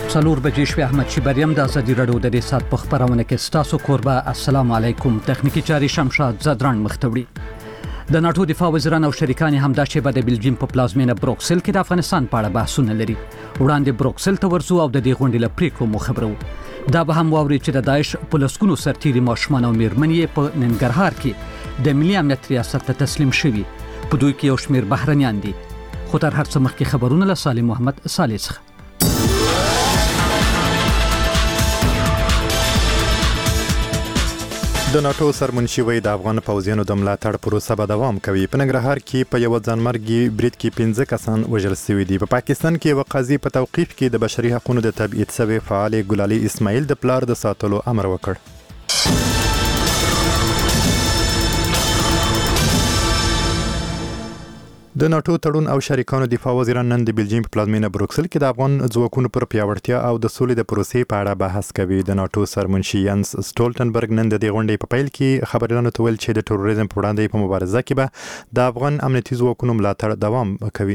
څلور بجې شوې. احمد شیبریم د ازادي راډیو د سات په خبرونه کې ستاسو کوربه. السلام علیکم. تخنیکی چاري شمشاد زدران مختوړي. د ناتو دفاع وزیران او شریکان همدا شیبه د بلجیم په پلازمینه بروکسل کې د افغانستان په اړه بحثونه لري. وړاندې بروکسل ته ورسو او د دې غونډې له پریکړو مو خبرو. دا به هم واوري چې د داعش په لسګونو سرتیري ماشومان او میرمنې په ننګرهار کې د ملي امنیت ریاست ته تسلیم شوي. په دوی کې یو شمېر بهرنیان دي. خو تر هر څه مخکې خبرونه له سالم محمد صالح څخه. د ناتو سرمنشي وای د افغان پوځیانو د ملاتړ پروسه به دوام کوي. په ننګرهار کې په یو ځانمرګي برید کې 15 کسان وژل شوي دي. په پاکستان کې یو قاضي په توقیف کې د بشري حقوقو د تبعید شوی فعال ګلالي اسماعیل د پلار د ساتلو امر وکړ. د ناتو تړون او شریکانو دفاع وزیران نن د بلجیم په پلازمینه بروکسل کې د افغان ځواکونو پر پیاوړتیا او د سولې د پروسې په اړه بحث کوي. د ناتو سرمنشي ینس سټولټنبرګ نن د دې غونډې په پیل کې خبريالانو ته ویل چې د تروریزم پر وړاندې په مبارزه کې به د افغان امنیتي ځواکونو ملاتړ دوام کوي.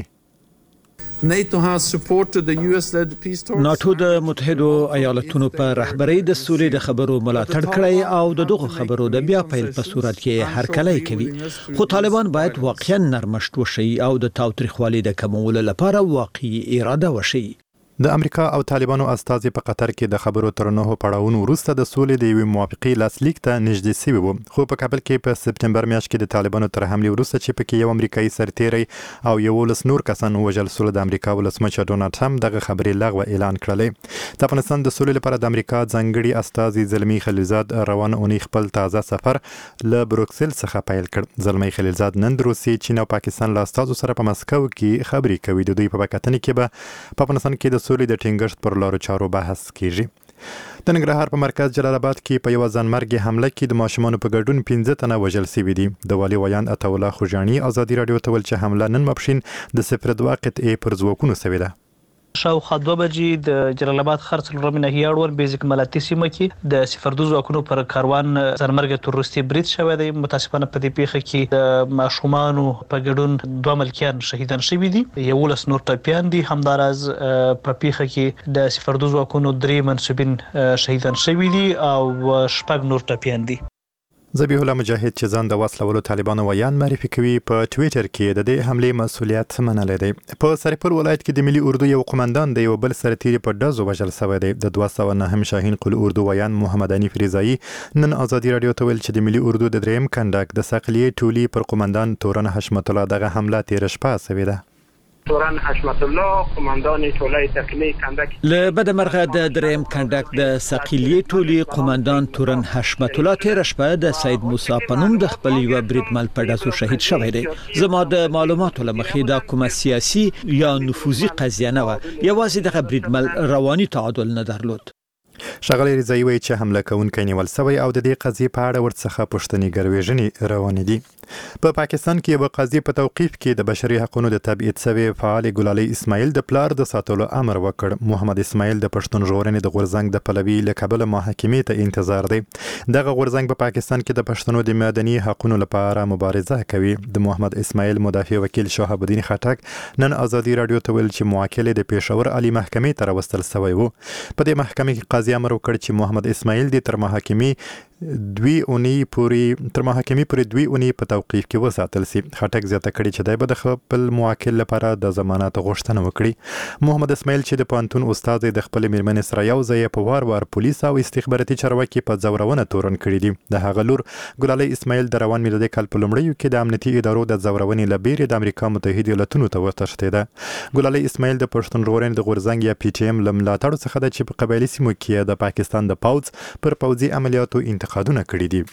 ناتو د متحدو ایالاتونو په رهبرۍ د سولې د خبرو ملاتړ کړی او د دغه خبرو د بیا پیل په صورت کې هرکلی کوي. خو طالبان باید واقعا نرمښت وشي او د تاوتریخوالي د کمولو لپاره واقعي اراده وشي. د امریکا او طالبانو استازي په قطر کې د خبرو ترنه پړاوونو وروسته د سولې د یوې موافقې لاسلیک ته نږدې شوي وو. خو په کابل کې په سپتمبر میاشت کې د طالبانو تر حملې وروسته چې پکې یو امریکایي سرتیری او 11 نور کسان وژل شول، د امریکا ولسمشر ډونالډ ټرمپ دغه خبرې لغوه اعلان کړلې. د افغانستان د سولې لپاره د امریکا ځانګړي استازي زلمی خلیلزاد روان اونۍ خپل تازه سفر له بروکسل څخه پیل کړ. زلمی خلیلزاد نن د روسیې، چین او پاکستان له استازو سره په مسکو کې خبرې کوي. د دوی په وکتنې کې به په افغانستان کې د سولې د ټینګښت پر لارو چارو بحث کیږي. د ننګرهار په مرکز جلال آباد کې په یو ځانمرګي حمله کې د ماشومانو په ګډون 15 تنه وژل شوي دي. د والي ویان عطا الله خوجانی ازادي راډیو ته ویل چې حمله نن ماپښین د 02 قطعې پر ځواکونو شوې ده. شاوخوا 2 بجې د جلال آباد خرڅ لرمه ناحیه اړول بیزیک ملاتي سیمه کې د 02 ځواکونو پر کاروان ځانمرګي تروریستي برید شوی دی. متاسفانه په دې پیښه کې د ماشومانو په ګډون 2 ملکیان شهیدان شوي دي، 11 نور ټپیان دي. همداراز په پیښه کې د 02 ځواکونو 3 منسوبین شهیدان شوي دي او 6 نور ټپیان دي. ذبیح الله مجاهد چې ځان د وسلولو طالبانو ویان معرفي کوي، په ټویټر کې د دې حملې مسؤلیت منلی دی. په سرپل ولایت کې د ملي اردو یو قومندان د یو بل سرتیري په ډزو وژل شوی دی. د 209 شاهین قل اردو ویان محمد حنیف رضایی نن ازادي راډیو ته ویل چې د ملي اردو د دریم کنډک د صقلیې ټولي پر قومندان تورن حشمت الله دغه حمله تیر شپه شوې ده. تورن حشمت الله قومندان ټولۍ تقلیه کندک له بده مرغه د دریم کندک د صقلیې ټولي قومندان تورن حشمت الله تیر شپه د سید موسی پنوم د خپل یو بریدمل په ډزو شهید شوی دی. زما د معلوماتو لمخې دا کومه سیاسي یا نفوذي قضیه نه و، یوازې دغه بریدمل رواني تعادل نه درلود. ښاغلی رضایی وایي چې حمله کوونکی نیول شوی او د دې قضیې په اړه ورڅخه پوښتنې ګروېږنې روانې دي. په پاکستان کې یو قاضي په توقیف کې د بشري حقوقو د تبعید شوی فعال ګلالي اسماعیل د پلار د ساتلو امر وکړ. محمد اسماعیل د پښتون ژغورنې د غورځنګ د پلوي له کبله محاکمې ته انتظار دی. دغه غورځنګ په پاکستان کې د پښتنو د مدني حقوقو لپاره مبارزه کوي. د محمد اسماعیل مدافع وکیل شهاب الدین خټک نن ازادي راډیو ته ویل چې موکل د پېښور عالی محکمې ته راوستل شوی وو. په دې محکمې کې قاضي امر وکړ چې محمد اسماعیل د تر محاکمې 2 اونۍ پورې 2 اونۍ په توقیف کې وساتل شي. خټک زیاته کړې چې دی به د خپل موکل لپاره د ضمانت غوښتنه وکړي. محمد اسماعیل چې د پوهنتون استاد د خپل میرمنې سره یو ځای په وار پولیس او استخباراتي چارواکي په ځورونه تورن کړي دي. د هغه لور ګلالي اسماعیل د روان میلادي کال په لومړیو کې د امنیتي ادارو د ځورونې له بیرې د امریکا متحده ایالاتونو ته وتښتېده. ګلالي اسماعیل د پښتون ژغورنې د غورځنګ یا PTM له ملاتړو څخه ده چې په قبایلي سیمو کې د پاکستان د پوځ پر پوځي عملیاتو انتقادونه کړي دي.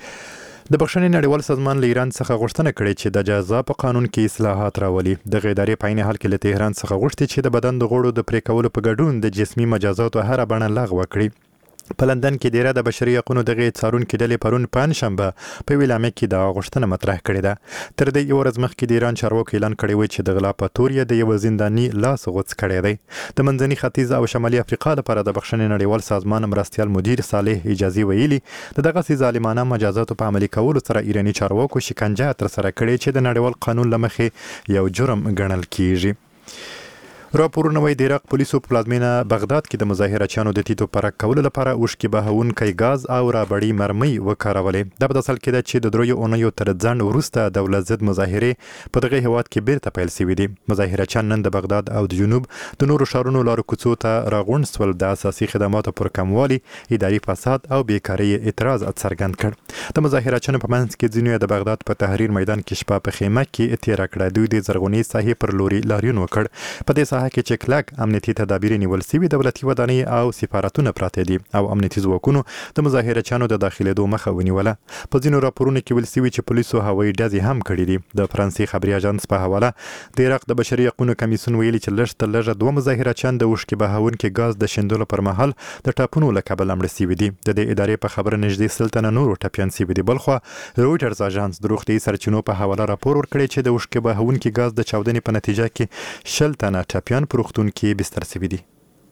د بخښنې نړیوال سازمان له ایران څخه غوښتنه کړې چې د جزا په قانون کې اصلاحات راولي. دغه ادارې په عین حال کې له تهران څخه غوښتي چې د بدن د غوړو د پرې کولو په ګډون د جسمي مجازاتو هره بڼه لغوه کړي. په لندن کې د بشري حقوقو دغه څارونکو ډلې پرون پنځشنبه په ویلامه کې د غوښتنه مطرح کړې ده. تر دې یو ورځ مخکې د ایران چارواکو اعلان کړی و چې د غلا په تور یې د یو زنداني لاس غوڅ کړی دی. د منځني ختیځ او شمالي افریقا لپاره د بخښنې نړیوال سازمان مرستیال مدیر صالح اجازي ویلي د دغه ظالمانه مجازاتو په عملي کولو سره ایراني چارواکو شکنجه تر سره کړې چې د نړیوال قانون له مخې یو جرم ګڼل کیږي. راپورونه وايي د عراق پولیسو په پلازمینه بغداد کې د مظاهرچیانو د تیتو پرک کولو لپاره اوښکې بهونکی غاز او رابړی مرمۍ وکارولې. دا په اصل کې ده چې د دریو اونیو تر ځنډ وروسته دولت ضد مظاهرې په دغه هیواد کې بیرته پیل شوې دي. مظاهرچیان نن د بغداد او د جنوب د نورو ښارونو لارو کوڅو ته راغونډ شول. د اساسي خدماتو پر کموالي، اداري فساد او بیکاري اعتراض څرګند کړ. د مظاهرچیانو په منځ کې ځینو د بغداد په تحریر میدان کې شپه په خیمه کې تیر کړه. دوی د زرغونې ساحې پر لوري لاریون وکړ. په دې ساحه کې چې کلک امنیتي تدابیر نیول شوي، دولتي ودانۍ او سفارتونه پراته دي او امنیتي ځواکونو د مظاهرچیانو د داخلېدو مخه ونیوله. په ځینو راپورونو کې ویل شوي چې پولیسو هوایي ډزې هم کړې دي. د فرانسې خبري اژانس په حواله د عراق د بشري حقوقو کمیسیون ویلي چې لږ تر لږه 2 مظاهرچیان د اوښکې بهونکي غاز د شیندلو پر مهال د ټاپونو له کبله مړه شوي دي. د دې ادارې په خبره نږدې 100 تنه نورو ټپیان شوي دي. بلخوا رویټرز اژانس د روغتیايي سرچینو په حواله راپور ورکړی چې د اوښکې بهونکي غاز د چاودنې په نتیجه کې 60 تنه ټپیان په روغتون کې بستر شوي دي.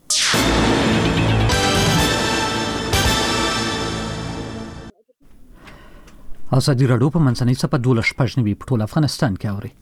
ازادي راډیو په منځنۍ صفحه 12 په ټول افغانستان کې اوري.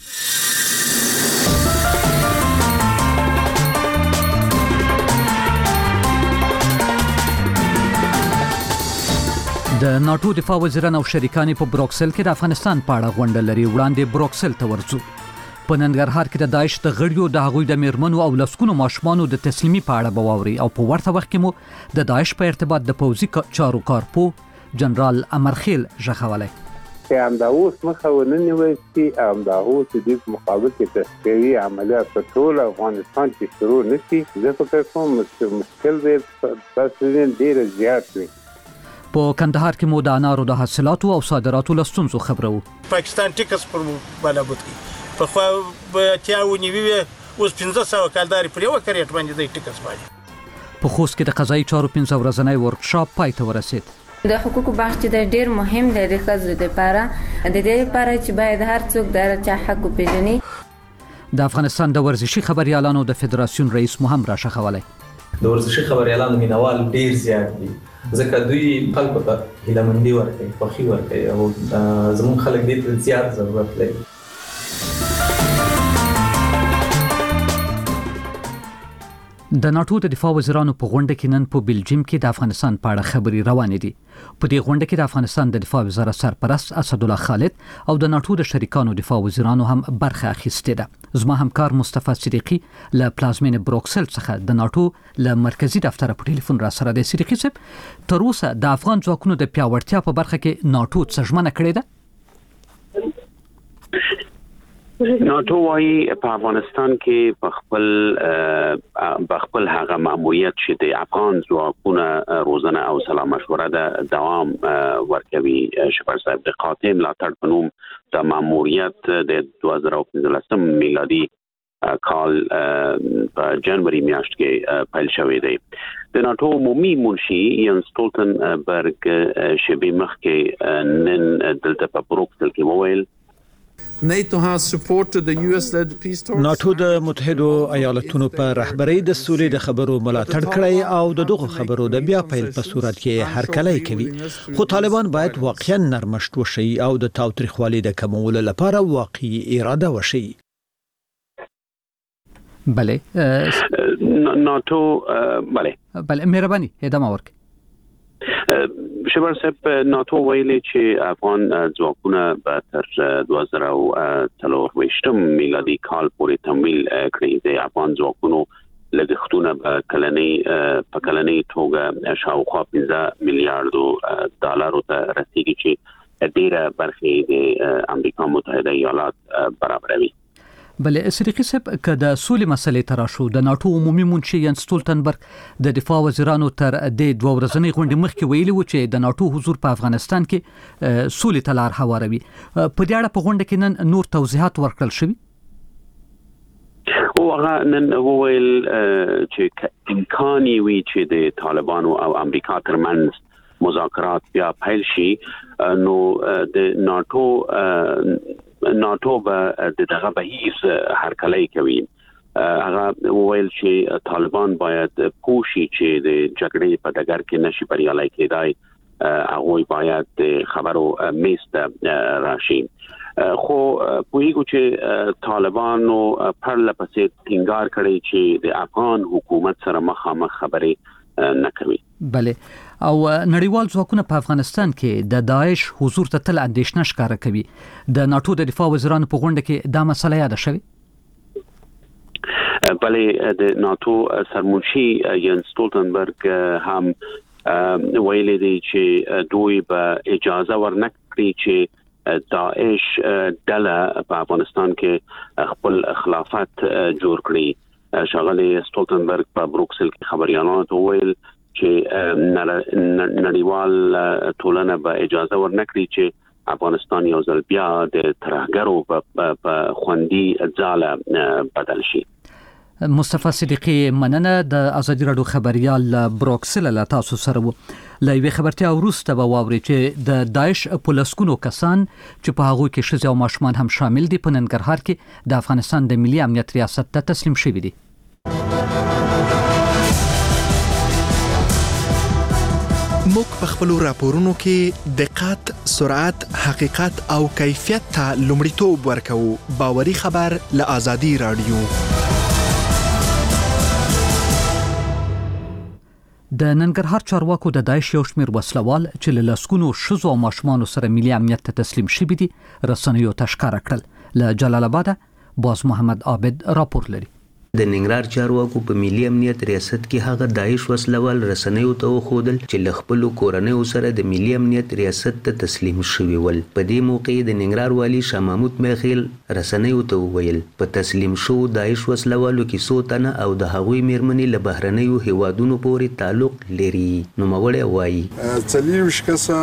د ناتو دفاع وزیران او شریکان په بروکسل کې د افغانستان په اړه غونډه لري. وړاندې بروکسل ته ورځو. په ننګرهار کې د داعش د غړیو د هغوی د میرمنو او لسکونو ماشومانو د تسلیمي په اړه بواوري او په ورته وخت کې مو د داعش په ارتباط د پوځي چارو کارپو جنرال امرخیل ژغولای. هم دا اوس مخه ونیول چې هم دا اوس د مقابل کې تشکیلي عملیات په ټول افغانستان کې شروع نشي. زه فکر کوم مشکل به بس ډیر زیات وي. په کندهار کې مو د انارو د حاصلاتو او صادراتو لستونزو خبرو. پاکستان ټیکس پر بالا بوت کی په خو به تیاونی وی اوس 1500 کالداري پر یو کریټ باندې د ټیکس باندې. په خوست کې د قضایي چارو 15 ورځنی ورکشاپ پای ته ورسید. د حقوقو بحث چې ډیر مهم دی د ښځو لپاره، د دې لپاره چې باید هر څوک د چا حق وپیژني. د افغانستان د ورزشي خبريالانو د فدراسیون رئیس محمد راشد خولای. د ورزشي خبريالانو مینوال ډیر زیات دي ځکه دوی خلکو ته هیلهمندي ورکوي، خوښي ورکوي او زموږ خلک دې ته زیات ضرورت لري. د ناتو د دفاع وزیرانو په غونډه کې نن په بلجیم کې د افغانستان په اړه خبري روانې دي. په دې غونډه کې د افغانستان د دفاع وزارت سرپرست اسد الله خالد او د ناتو د شریکانو دفاع وزیرانو هم برخه اخیستې ده. زما همکار مصطفی صدیقی له پلازمین بروکسل څخه د ناتو له مرکزی دفتر په ټلیفون را سره د صدیقی صاحب تر اوسه د افغان ځواکونو د پیاوړتیا په برخه کې ناتو څه ژمنه کړې ده؟ ناتو وايي په افغانستان کې په خپل هغه ماموریت چې د افغان ځواکونو روزانه او سلا مشوره د دوام ورکوي. شپږ صاحب د قاطع ملاتړ په نوم د ماموریت د 2015 میلادي کال په جنوري میاشت کې پیل شوی دی. د ناتو عمومي منشي ینس ستولتنبرګ شبي مخ کې نن دلته په بروکسل کې وویل NATO has supported the US-led peace talks. ناتو د متحدو ایالاتونو په رهبرۍ د سولې د خبرو ملاتړ کړی او د دغه خبرو د بیا پیل په صورت کې هرکلی کوي. خو طالبان باید واقعا نرمشت وشي او د تاوتریخوالي د کمولو لپاره واقعي اراده وشي. بله ناتو بله مهرباني ادامه ورکړئ. شبر صاحب ناتو ویلي چې افغان ځواکونه به تر 2023 میلادي کال پورې تمویل کړي. د افغان ځواکونو لګښتونه په کلنۍ توګه شاوخوا 15 میلیارډ ډالرو ته رسیدي چې ډیره برخه د امریکا متحده ایالات برابروي. بله صدیقی صاحب که د سولې مسلې تراشو د ناتو عمومي منشي ینس ستولتنبرګ د دفاع وزیرانو تر د 2 ورځنۍ غونډې مخکې ویلي و چې د ناتو حضور په افغانستان کې سولې ته لار هواروي. په دې اړه په غونډه کې نن نور توضیحات ورکړل شوي. او هغه نن وویل چې امکان وي چې د طالبانو او امریکا ترمنځ مذاکرات بیا پیل شي. نو د ناتو به دغه بهیس هرکلی کوي. هغه وویل چې طالبان باید کوشي چې د جګړې په ډګر کې نشي بریالي کېدای. هغه باید خبرو میسته راشي. خو پوهیږو چې طالبانو پرله پسې ټینګار کړی چې د افغان حکومت سره مخامخ خبرې نه کوي. بله او نړیوال ځواکونه په افغانستان کې د داعش حضور ته تل اندېښنه ښکاره کوي. د ناتو د دفاع وزیرانو په غونډه کې دا مسله یاد شوه. بله د ناتو سرمنشي ین ستولتنبرګ هم ویلي دی چې دوی به اجازه ورنکړي چې داعش ډله په افغانستان کې خپل خلافت جوړ کړي. ښاغلي ستولتنبرګ په بروکسل کې خبريالانو ته ویل چې نړیوال ټولنه به اجازه ورنکړي چې افغانستان یو ځل بیا د ترهګرو په خوندي ځاله بدل شي. مصطفی صدیقی مننه. د ازادي رادیو خبريال بروکسل له تاسو سره وو. له یوې خبرتیا وروسته به واوري چې د داعش پولیسکونو کسان چې په هغه کې ښځې او ماشومان هم شامل دي په ننګرهار کې د افغانستان د ملي امنیت ریاست ته تسلیم شوي دي. موږ په خپل راپورونو کې دقت، سرعت، حقیقت او کیفیت ته لومړیتوب ورکوو. باوري خبر له ازادي رادیو. د ننګرهار چارواکو د داعش یو شمېر وسلوال چې له لسګونو ښځو او ماشومانو سره ملي امنیت ته تسلیم شوي دي رسنیو ته ښکاره کړل. له جلال آباد باز محمد عابد راپور لري. د ننګرهار چارواکو په ملي امنیت ریاست کې هغه داعش وسلوال رسنیو ته وښودل چې له خپلو کورنیو سره د ملي امنیت ریاست ته تسلیم شوي ول. په دې موقع د ننګرهار والي شاه محمود میخیل رسنیو ته وویل په تسلیم شو داعش وسلوالو کې څو تنه او د هغوی میرمنې له بهرنیو هیوادونو پورې تعلق لري. نوموړی وایي 40 کسه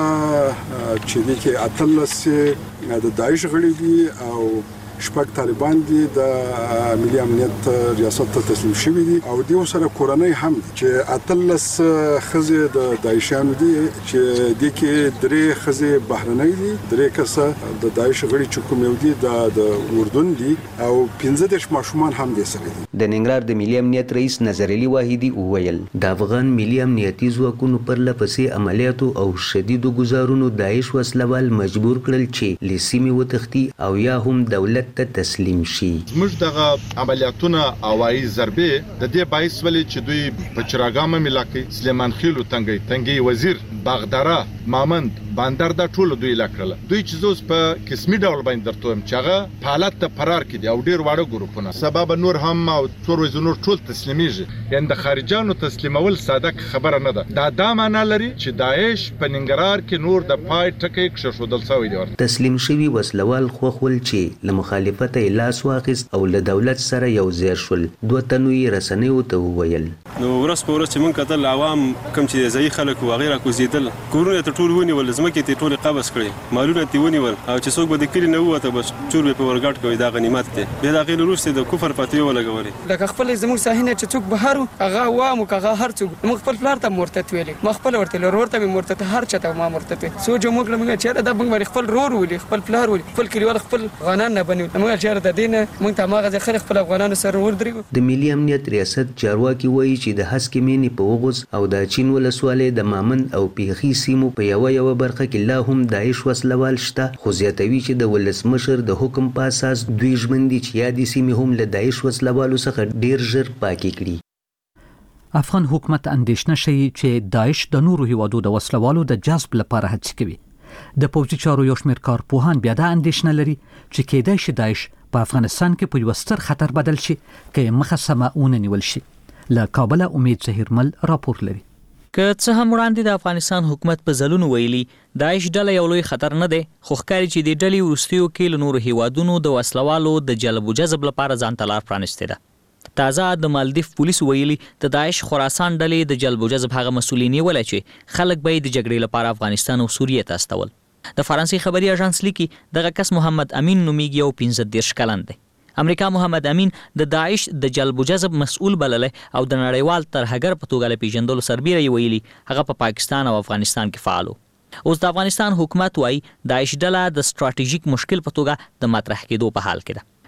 چې د کې اتلس د داعش غړي دي او شپږ طالبان دي د ملي امنیت ریاست ته تسلیم شوي دي او دیو سره کورنۍ هم دي چې اتلس خزې د داعشانو دي چې د کې درې خزې بهرنۍ دي، درې کسه د داعش غړي چې کوم یو دي د اردن دي او 15 ماشومان هم دي سره دي. د ننګرهار د ملي امنیت رئیس نظر علي واحدي وویل د افغان ملي امنیتي ځواکونو پر لپسې عملیاتو او شدیدو ګزارونو داعش وسلوال مجبور کړل چې لسیمه وتختی او یا هم دولت ته تسلیم شي. موږ دغه عملیاتونه اوایي ضربې د دې باعث ولې چې دوی په چراغامه ملاقات سلیمان خیلو تنګي وزیر باغدارا مامند باندر دا ټول دوی لاکړل. دوی چې زوس په قسمي ډول باندې درتوم چې هغه په حالت ته فرار کړي او ډیر واړه ګروپونه سبب نور هم او څور وزنور ټول تسلیمیږي. یعنی د خارجانو تسلیمول ساده خبره نه ده. دا معنا لري چې داعش په ننګرهار کې نور د پای ټکی کښښودل شوی دی. تسلیم شوی وسلوال خوخول چې له مخالفت لاس واخیست او له دولت سره یو ځای شول. دوه تنو یې رسنیو ته وویل نو ورځ په ورځ چې مونږ کتل عوام کم چې ځای خلک وغیرہ کوزیدل کورونه ته ټول ونیول زمکه ته ټول قبض کړي مالونه ته ونیول او چې څوک به د کلی نه وته بس چور په ورګټ کوي دا غنیمت دی. به دا غیر روسي د کفر پاتې ولګوري دا خپل زموږ صحنه چې څوک بهر هغه وامو هغه هر څوک موږ خپل پلار ته مرتد ویلې ما خپل ورته ورته مرتد هر چاته ما مرتد سو جو موږ لمغه چې دا موږ خپل رور ولې خپل پلار ولې خپل کلیوال خپل غنان نه بنو موږ چې د دین موږ ته ماغه خلک خپل افغانانو سره ور درګو. د ملي امنیت ریاست چارواکي وایي چې د هسکې مینې په وغوز او د چین ولسوالۍ د مامند او پیخي سیمو په یو برخه کې لا هم داعش وسلوال شته، خو زیاتوي چې د ولسمشر د حکم په اساس دوی ژمن دي چې یادې سیمې هم له داعش وسلوالو څخه ډیر ژر پاکې کړي. افغان حکومت اندېښنه شي چې داعش د نورو هیوادو د وسلوالو د جذب لپاره هڅې کوي. د پوځي چارو یو شمېر کارپوهان بیا دا اندېښنه لري چې کېدای شي داعش په افغانستان کې په یو ستر خطر بدل شي که مخه سمه ونیول شي. له کابل امید ظهیرمل راپور لري. که څه هم وړاندې د افغانستان حکومت په ځلونو ویلي داعش ډله یو لوی خطر نه دی، خو ښکاري چې د ډلې وروستیو کې له نورو هیوادونو د وسلوالو د جلب و جذب لپاره ځان ته لار پرانستې ده. تازه د مالدیف پولیس ویلي د داعش خراسان ډلې د جلب و جذب هغه مسؤلین نیولی چې خلک به یې د جګړې لپاره افغانستان او سوریې ته استول. د فرانسې خبري اژانس لیکي دغه کس محمد امین نومیږي او 15 کلن دی. امریکا محمد امین د داعش د جلب و جذب مسؤل بللی او د نړیوال ترهګر په توګه له پیژندلو سربیره یې ویلي هغه په پاکستان او افغانستان کې فعال و. اوس د افغانستان حکومت وایي داعش ډله د ستراتیژیک مشکل په توګه د مطرح کېدو په حال کې ده.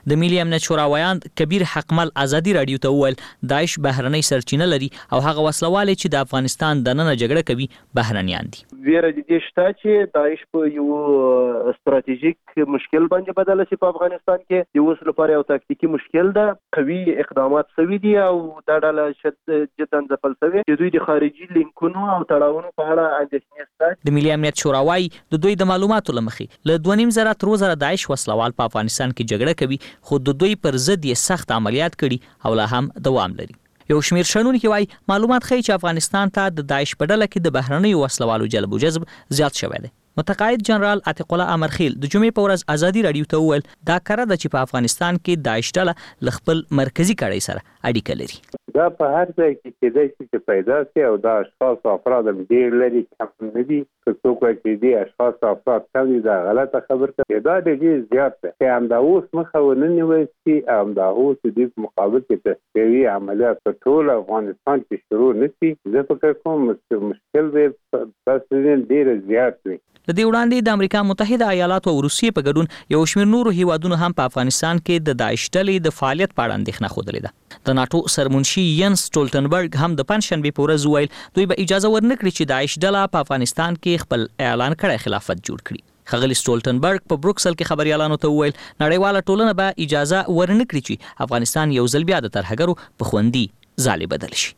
د ملي امنیت شورا ویاند کبیر حقمل ازادي رادیو ته وویل داعش بهرنۍ سرچینه لري او هغه وسلوال چې د افغانستان دننه جګړه کوي بهرنیان دي. ویره د دې شته چې داعش په یو ستراتیژیک مشکل باندې بدل شي په افغانستان کې د اوس لپاره یو تاکتیکي مشکل ده. قوي اقدامات شوي دي او دا ډله جدا ځپل شوې د دوی د خارجي لینکونو او تړاوونو په اړه اندېښنې شته. د ملي امنیت شورا وايي د دوی د معلوماتو له مخې له 2.5 تر 3 داعش وسلوال په افغانستان کې جګړه کوي خو د دوی پر ضد یې سخت عملیات کړي او لا هم دوام لري. یو شمیر شنونکي وايي معلومات ښیي چې افغانستان ته د داعش په ډله کې د بهرنیو وسلوالو جلب و جذب زیات شوی دی. متقاعد جنرال عتیق الله امرخیل د جمعې په ورځ ازادي رادیو ته وویل دا کړه ده چې په افغانستان کې داعش ډله له خپل مرکزي کړۍ سره اړیکه لري. دا په هر ځای کې کېدای شي چې پیدا شي او دا اشخاص او افراد ډېر لري کم نه دي. که څوک وایي چې دې اشخاص او افراد کم دي دا غلطه خبره ده. دا ډېر زیات دی چې همدا اوس مخه ونه نیول شي همدا اوس د دې په مقابل کې تشکیلي عملیات په ټول افغانستان کې شروع نه شي. زه فکر کوم مشکل دی بس ډېر زیات وي. د دې وړاندې د امریکا متحده ایالاتو او روسیې په ګډون یو شمېر نورو هیوادونو هم په افغانستان کې د داعش ډلې د فعالیت په اړه اندېښنه ښودلې ده. د ناټو سرمنشي ینس سټولټنبرګ هم د پنجشنبې په ورځ وویل دوی به اجازه ورنکړي چې داعش ډله په افغانستان کې خپل اعلان کړی خلافت جوړ کړي. ښاغلي سټولټنبرګ په بروکسل کې خبريالانو ته وویل نړیواله ټولنه به اجازه ورنکړي چې افغانستان یو ځل بیا د ترهګرو په خوندي ځالې بدل شي.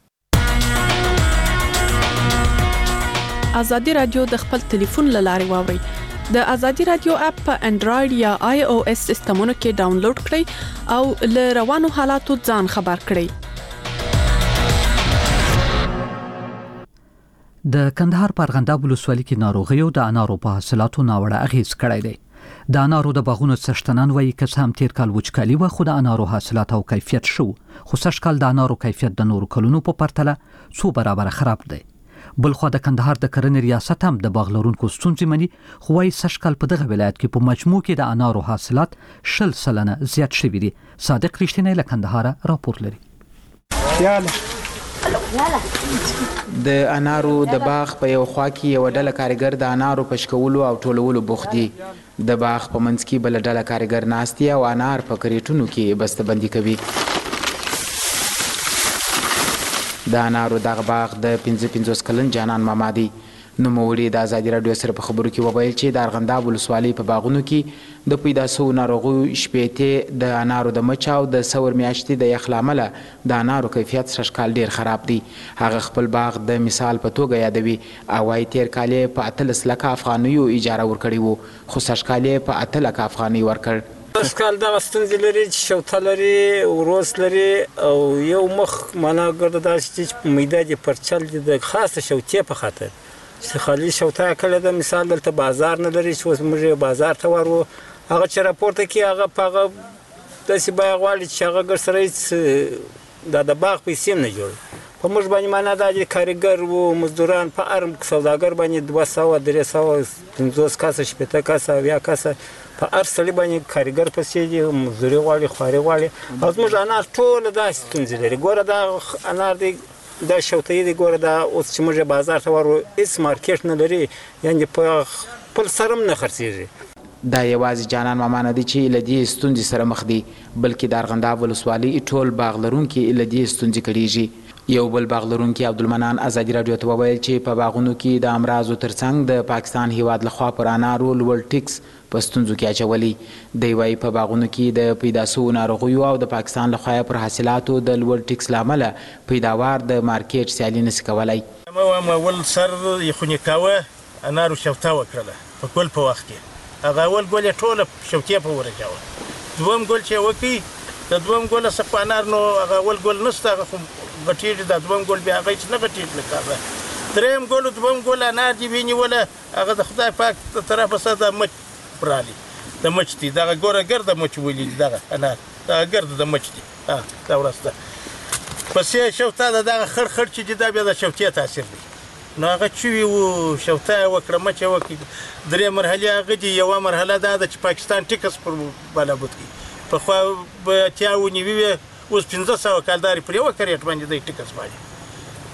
ازادي رادیو د خپل ټلیفون له لارې واورئ. د ازادي رادیو اپ په انډراید یا آی او اس سیستمونو کې ډاونلوډ کړئ او له روانو حالاتو ځان خبر کړئ. د کندهار په ارغنداب ولسوالۍ کې ناروغیو د انارو په حاصلاتو ناوړه اغیز کړی دی. د انارو د باغونو څښتنان وایي که هم تیر کال وچکالي و خو د انارو حاصلات او کیفیت شو خو سږ کال د انارو کیفیت د نورو کلونو په پرتله څو برابره خراب دی. بلخوا د کندهار د کرنې ریاست هم د باغ لرونکو ستونزې مني خو وايي سږ کال په دغه ولایت کې په مجموع کې د انارو حاصلات 60% زیات شوي دي. صادق رښتینی له کندهار راپور لري. د انارو د باغ په یو خوا کې یو ډله کارګر د انارو پشکولو او ټولولو بوخت دي. د باغ په منځ کې بل ډله کارګر ناست دي او انار په کریټونو کې بسته‌بندي کوي. د انارو دغه باغ د 55 کلن جانان ماما دی. نوموړي د ازادي رادیو سره په خبرو کې وویل چې د ارغنداب ولسوالۍ په باغونو کې د پیدا شوو ناروغیو شپېتې د انارو د مچ او د سور میاشتې د یخ له امله د انارو کیفیت سږ کال ډېر خراب دی. هغه خپل باغ د مثال په توګه یادوي او وايي تیر کال یې په 18 لک افغانیو اجاره ورکړې وو خو سږ کال یې په 8 لک افغانۍ ورکړ. سږکال دغه ستونزې لري چې شوته لري وروس لري او یو مخ معنا ګرده داسې چې په میده دې پرچل دي د خاصه شوتې په خاطر چې خالي شوته کله د مثال دلته بازار نه لري چې اوس موږ بازار ته ورو هغه چې راپورته کې هغه په هغه داسې بیه غواړي چې هغه ګر سره د باغ پیسې نه جوړي په موږ باندې معنا دا چې کارګر وو مزدوران په ارم سوداګر باندې 200 کاسه شپېته کاسه بیا کاسه په ارسلې باندې کارګر پسې دي مزدوري غواړي خواري غواړي او موږ انار ټول داسې ستونزې لري. ګوره دا انار دی دا شوتې دی ګوره دا اوس چې موږ بازار ته ورو هیڅ مارکیټ نه لري یعنې په خپل سره هم نه خرڅېږي. دا یوازې جانان ماما نه دی چې له دې ستونزې سره مخ دی بلکې د ارغنداب ولسوالۍ ټول باغ لرونکي له دې ستونزې کړېږي. یو بل باغ لرونکي عبدالمنان ازادي رادیو ته وویل چې په باغونو کې د امراضو ترڅنګ د پاکستان هیواد لخوا پر انارو لوړ ټیکس په ستونزو کې اچولي. دی وايي په باغونو کې د پیدا شوو ناروغیو او د پاکستان لخوا پر حاصلاتو د لوړ ټیکس له امله پیداوار د مارکیټ سیالي نشي کولی. اول سر یخونی کاوه انارو شوته وکړله په ګل په وخت کې هغه اول ګل یې ټوله شوتې په ورجاوه دوم ګل چې وکړي د دوم ګل څخه انار نو هغه اول ګل نشته هغه خو غټېږي د دوم ګل بیا هغه چې نه غټېږي لکه هغه دریم ګل دوم ګل انار دې ونیوله هغه د خدای پاک د طرفه څخه د مچ برالي د مچ دي دغه ګوره ګرده مچ ولي دغه انار دغه ګرده د مچ دي دا ورسته پسې شوته دغه خړ خړ چې دا بیا د شوتې تاثیر دی نو هغه چې وو شوته وکړه مچ وکړي درې مرحله هغه دي یو مرحله دا د پاکستان ټیکس پر بالا بوت کی په خو به تیاونی وی اوس 1500 کالداري پر یو کریټ باندې د ټیکس باندې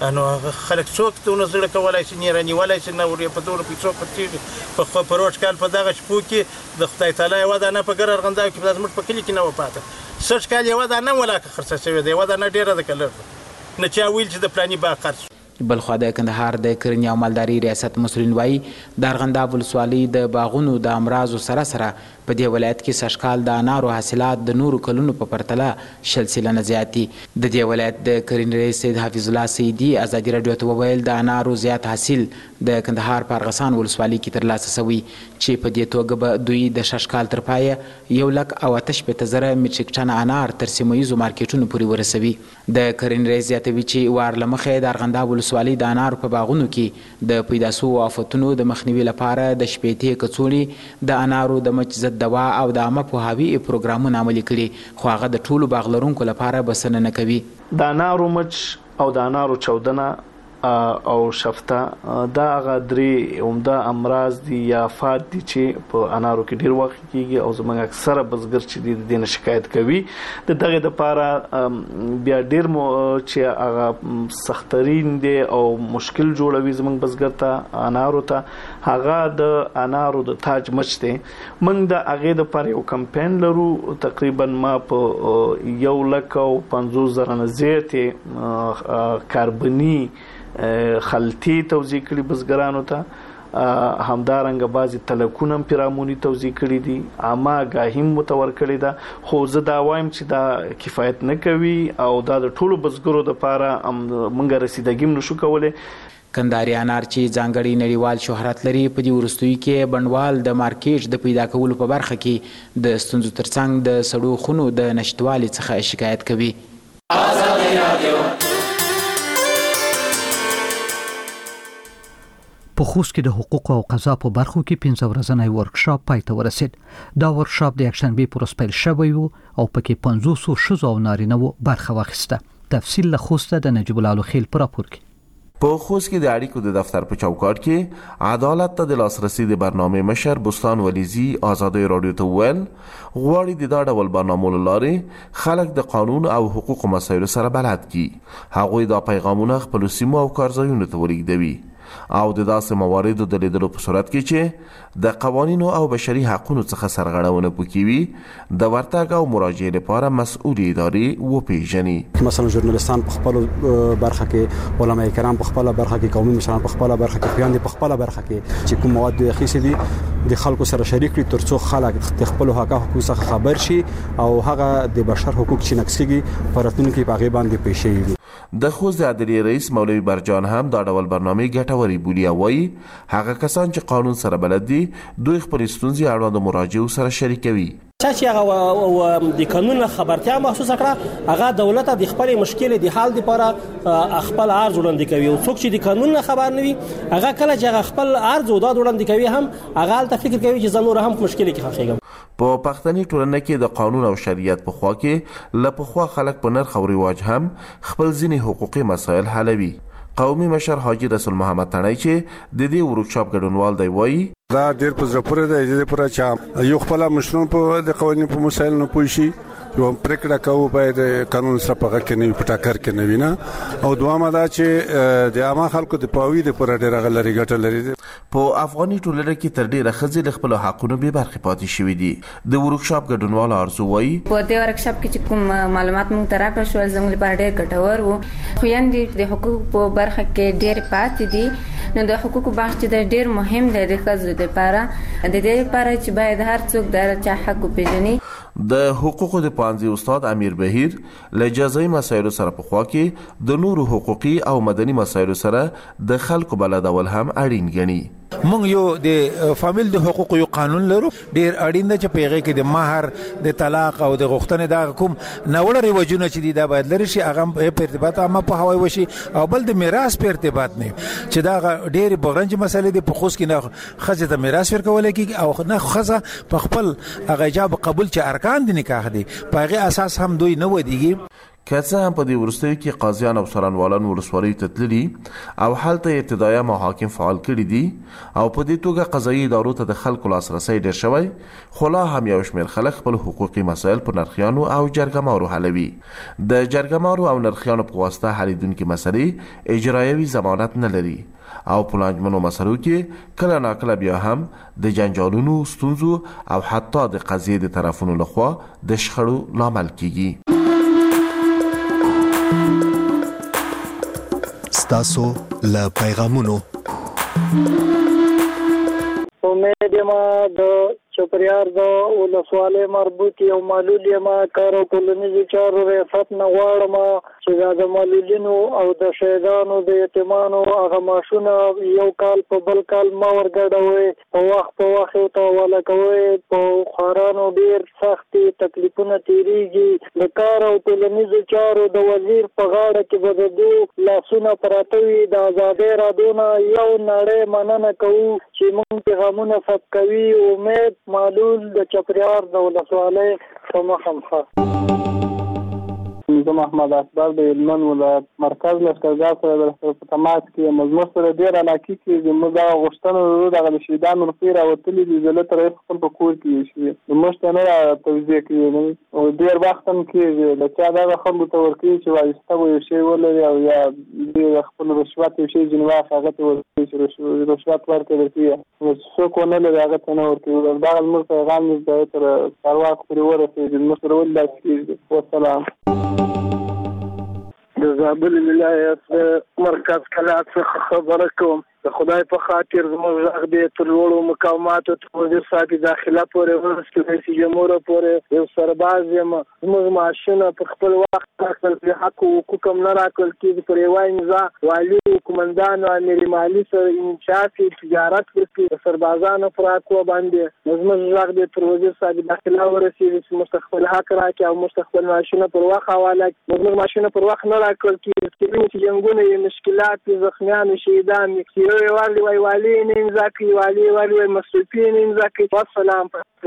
نو خلک څوک دونه زړه کولای شي نه رانیولای شي نه ورې په دونه پیسو په پروش کال په دغه شپو کې د خدای تعالی یو دانه په ګر ارغنداو کې زموږ په کلی کې نه و پاته سرچ کال یو دانه ولاکه خرڅه شوی دی یو دانه ډیره د کلر نه چا ویل چې د پلاني با قرض بلخوا د کندهار د کرنې او مالداري ریاست مسؤلین وایي د ارغنداب ولسوالۍ د باغونو د امراضو سره سره په دې ولایت کې سږکال د انارو حاصلات د نورو کلونو په پرتله 100 سلنه زیات دي د دې ولایت د کرنې رئیس سید حفیظ الله سیدي ازادي راډیو ته وویل د انارو زیات حاصل د کندهار په ارغسان ولسوالۍ کې ترلاسه شوی چې په دې توګه به دوی د سږکال تر پایه 1,08,000 میټریک ټن انار تر سیمه ییزو مارکیټونو پورې ورسوي د کرنې رئیس زیاتوي چې وار له مخې د ارغنداب ولسوالۍ د انارو په باغونو کې د پیدا شوو آفتونو د مخنیوي لپاره د شپېتې کڅوړې د انارو د مچ ضد دوا او د عامه پوهاوي پروګرامونه عملي کړي خو هغه د ټولو باغ لرونکو لپاره بسنه نه کوي د انارو مچ او د انارو چاودنه او شفته دا هغه درې عمده امراض دي یا آفات دي چې په انارو کې ډیر وخت کېږي او زموږ اکثره بزګر چې دي د دې نه شکایت کوي د دغه لپاره بیا ډیر چې هغه سخترین دي او مشکل جوړوي زموږ بزګر ته انارو ته هغه د انارو د تاج مچ دی موږ د هغې دپاره یو کمپین لرو تقریبا ما په 150,000 نه زیاتې کاربني خلطي توزیع کړي بزګرانو ته همدارنګه بعضې تلکونه هم پیراموني توزیع کړي دي عامه آګاهي هم متور کړې ده خو زه دا وایم چې دا کفایت نه کوي او دا د ټولو بزګرو دپاره موږ رسیدګي هم نشو کولی کندهاري انار چې ځانګړی نړیوال شهرت لري په دې وروستیو کې بڼوال د مارکیټ د پیدا کولو په برخه کې د ستونزو ترڅنګ د سړو خونو د نشتوالي څخه شکایت کوي. په خوست کې د حقوق او قضا په برخو کې 15 ورځنی ورکشاپ پای ته ورسید. دا ورکشاپ د یکشنبه پر ورځ پیل شوی و او پکې 500 ښځو او نارینه‌و برخه واخیسته. تفصیل له خوست د نجیب الله خیل پر راپور کې. په خوست کې د اړیکو د دفتر په چوکاټ کې عدالت ته د لاسرسي د برنامه مشر بستان ولیزي آزادۍ رادیو ته ویل غواړي د دا ډول برنامو لارې خلک د قانون او حقوق مسایلو سره بلد کی. هغوی دا پیغامونه خپل سیمو او کارځایونو ته ورګدوي او د داسې مواردو د لیدلو په صورت کې چې د قوانینو او بشري حقوقو څخه سرغړونه پکوي د ورتګ او مراجعې لپاره مسؤل ادارې وپیژني. مثلا ژورنالیستان په خپل برخه کې علماء کرام په خپل برخه کې قومي مشران په خپل برخه کې پیاندې په خپل برخه کې چې کوم مواد د خېسې دي د خلکو سره شریک کړي ترڅو خلک د خپل حقوقو څخه خبر شي او هغه د بشر حقوق چې نقض کیږي په راتلونکي کې په باندې پیښ شي. د خوست د عدلیې رئیس مولوي برجان هم دا ډول برنامه ګټوري بولي او وايي هغه کسان چې قانون سره بلد دي دوی خپل ستونزې اړوند مراجعو سره شریکوي. چې هغه د قانون خبرتیا محسوسه کړه هغه دولت د خپل مشکل د حل لپاره خپل عرض وړاندې کوي او څوک چې د قانون خبر نه وي هغه کله چې خپل عرض وړاندې کوي هم هغه ته فکر کوي چې زموږ هم مشکل کې خښيږي. په پښتني ټولنه کې د قانون او شریعت په خوا کې لپخوا خلک په نرخ او رواج هم خپل ځینې حقوقي مسایل حلوي. قومي مشر حاجی رسول محمد تڼۍ چې د دې ورکشاپ ګډونوال دی وایي دا ډېر په زړه پورې دی د پوره چا یو خپل مشرون په د قوانینو په مسایلو پوه شي یو پریکړه کوو باید قانون سره په غږ کې نه پټاکر کې نه وینا او دوامه دا چې د عامه خلکو د پاوی د پر ډېر غلري ګټه لري. په افغاني ټولنه کې تر ډیره خزي د خپل حقونو به برخه پاتې شوې دي. د ورکشاپ ګډونوال ارزو وایي په دې ورکشاپ کې چې کوم معلومات موږ ته راکړل شو زموږ لپاره ډېر ګټور وو. خو یاندې د حقوق په برخه کې ډېر پاتې دي نو د حقوقو بحث چې ډېر مهم دی د ښځو لپاره د دې لپاره چې باید هر څوک د چا حق وپیژني. د حقوقو د پانځي استاد امیر بهیر له جزایي مسایلو سره په خوا کې د نورو حقوقي او مدني مسایلو سره د خلکو بلدول هم اړین ګڼي. مونږ یو د فامیل د حقوقو یو قانون لرو ډیر اړین دی چې پیغه کې د مہر د طلاق او د غوښتنې د کوم نوړ ریواجونه چې دی دا باید لري شي هغه په ارتباط عامه په هوای وشي او بل د میراث په ارتباط نه چې دا ډیر بغرنج مسلې د پخوس کې نه خزه د میراث ورکول کېږي او نه خزه په خپل هغه جواب قبول چې ارکان د نکاح دي په هغه اساس هم دوی نه ودیږي. که څه هم په دې وروستیو کې قاضیان او څارنوالان ولسوالیو ته تللي او هلته ابتدایه محاکم فعال کړي دي او په دې توګه قضایي ادارو ته د خلکو لاسرسی ډېر شوی، خو لا هم یو شمېر خلک خپل حقوقي مسایل په نرخیانو او جرګهمارو حلوي. د جرګهمارو او نرخیانو په واسطه حلیدونکي مسلې اجرایوي ضمانت نه لري او په لانجمنو مسلو کې کله ناکله بیا هم د جنجالونو، ستونزو او حتی د قضیې د طرفونو لخوا د شخړو لامل کیږي. ستاسو له پیغامونو امید ما د چپریار د ولسوالۍ مربوط یو معلول یم، کار او ټولنیزو چارو ریاست نه غواړم چې د معلولینو او د شهیدانو د یتیمانو هغه معاشونه یو کال په بل کال ما ورګډوي، په وخت ورته حواله کوي. په خوارانو ډېر سختې تکلیفونه تېرېږي. د کار او ټولنیزو چارو د وزیر په غاړه کې به د دوی لاسونه پراته وي. د ازادۍ راډیو نه یو نړۍ مننه کوو چې موږ پیغامونه ثبت کوي. امید معلول د چپریار د ولسوالۍ په مخه. زه محمد اکبر د هلمند ولایت مرکز لښکرګاه سره په تماس کې یم. زموږ سره ډېر علاقې کې زموږ دغه غوښتنه دغه د شهیدانو روپۍ راوتلي دي، زه له رئیس خپل په کور کې شوي زموږ ته نه توضیح کوي او ډېر وخت هم کېږي د چا دغه خلکو ته ورکوي چې وایسته به یو شی ولري او یا د خپل رشوت یو شی ځینې وخت هغه ته ورکوي چې رشوت ورکړي درکوي، څوک ونه لري هغه ته نه ورکوي. دغه زموږ پیغام مې تر چارواکو پورې ورسېږي. زموږ سره ولې داسې کېږي. والسلام. د زابل ولایت مرکز کلات څخه خبره کوم. د خدای په خاطر زموږ غږ دی تر لوړو مقاماتو ته وزیر صاحب داخله پورې ورسېږي، رئیس جمهور پورې یو سرباز یم. زموږ معاشونه په خپل وخت راکړل، پرې حق او حقوق هم نه راکړل کېږي. پر یوه امضا والي، قومندان او امیر مالي سره انشاف تجارت وکړي، د سربازانو پر حقو باندې زموږ غږ دی تر وزیر صاحب داخله ورسېږي چې موږ خپل حق راکړي او موږ خپل معاشونه پر وخت حواله کړي. زموږ معاشونه پر وخت نه راکړل کېږي چې جنګونه یې مشکلات یې زخمیان یې شهیدان یې والی وای والی نه امضا کوي، والی وای مصرفي نه امضا کوي. والسلام.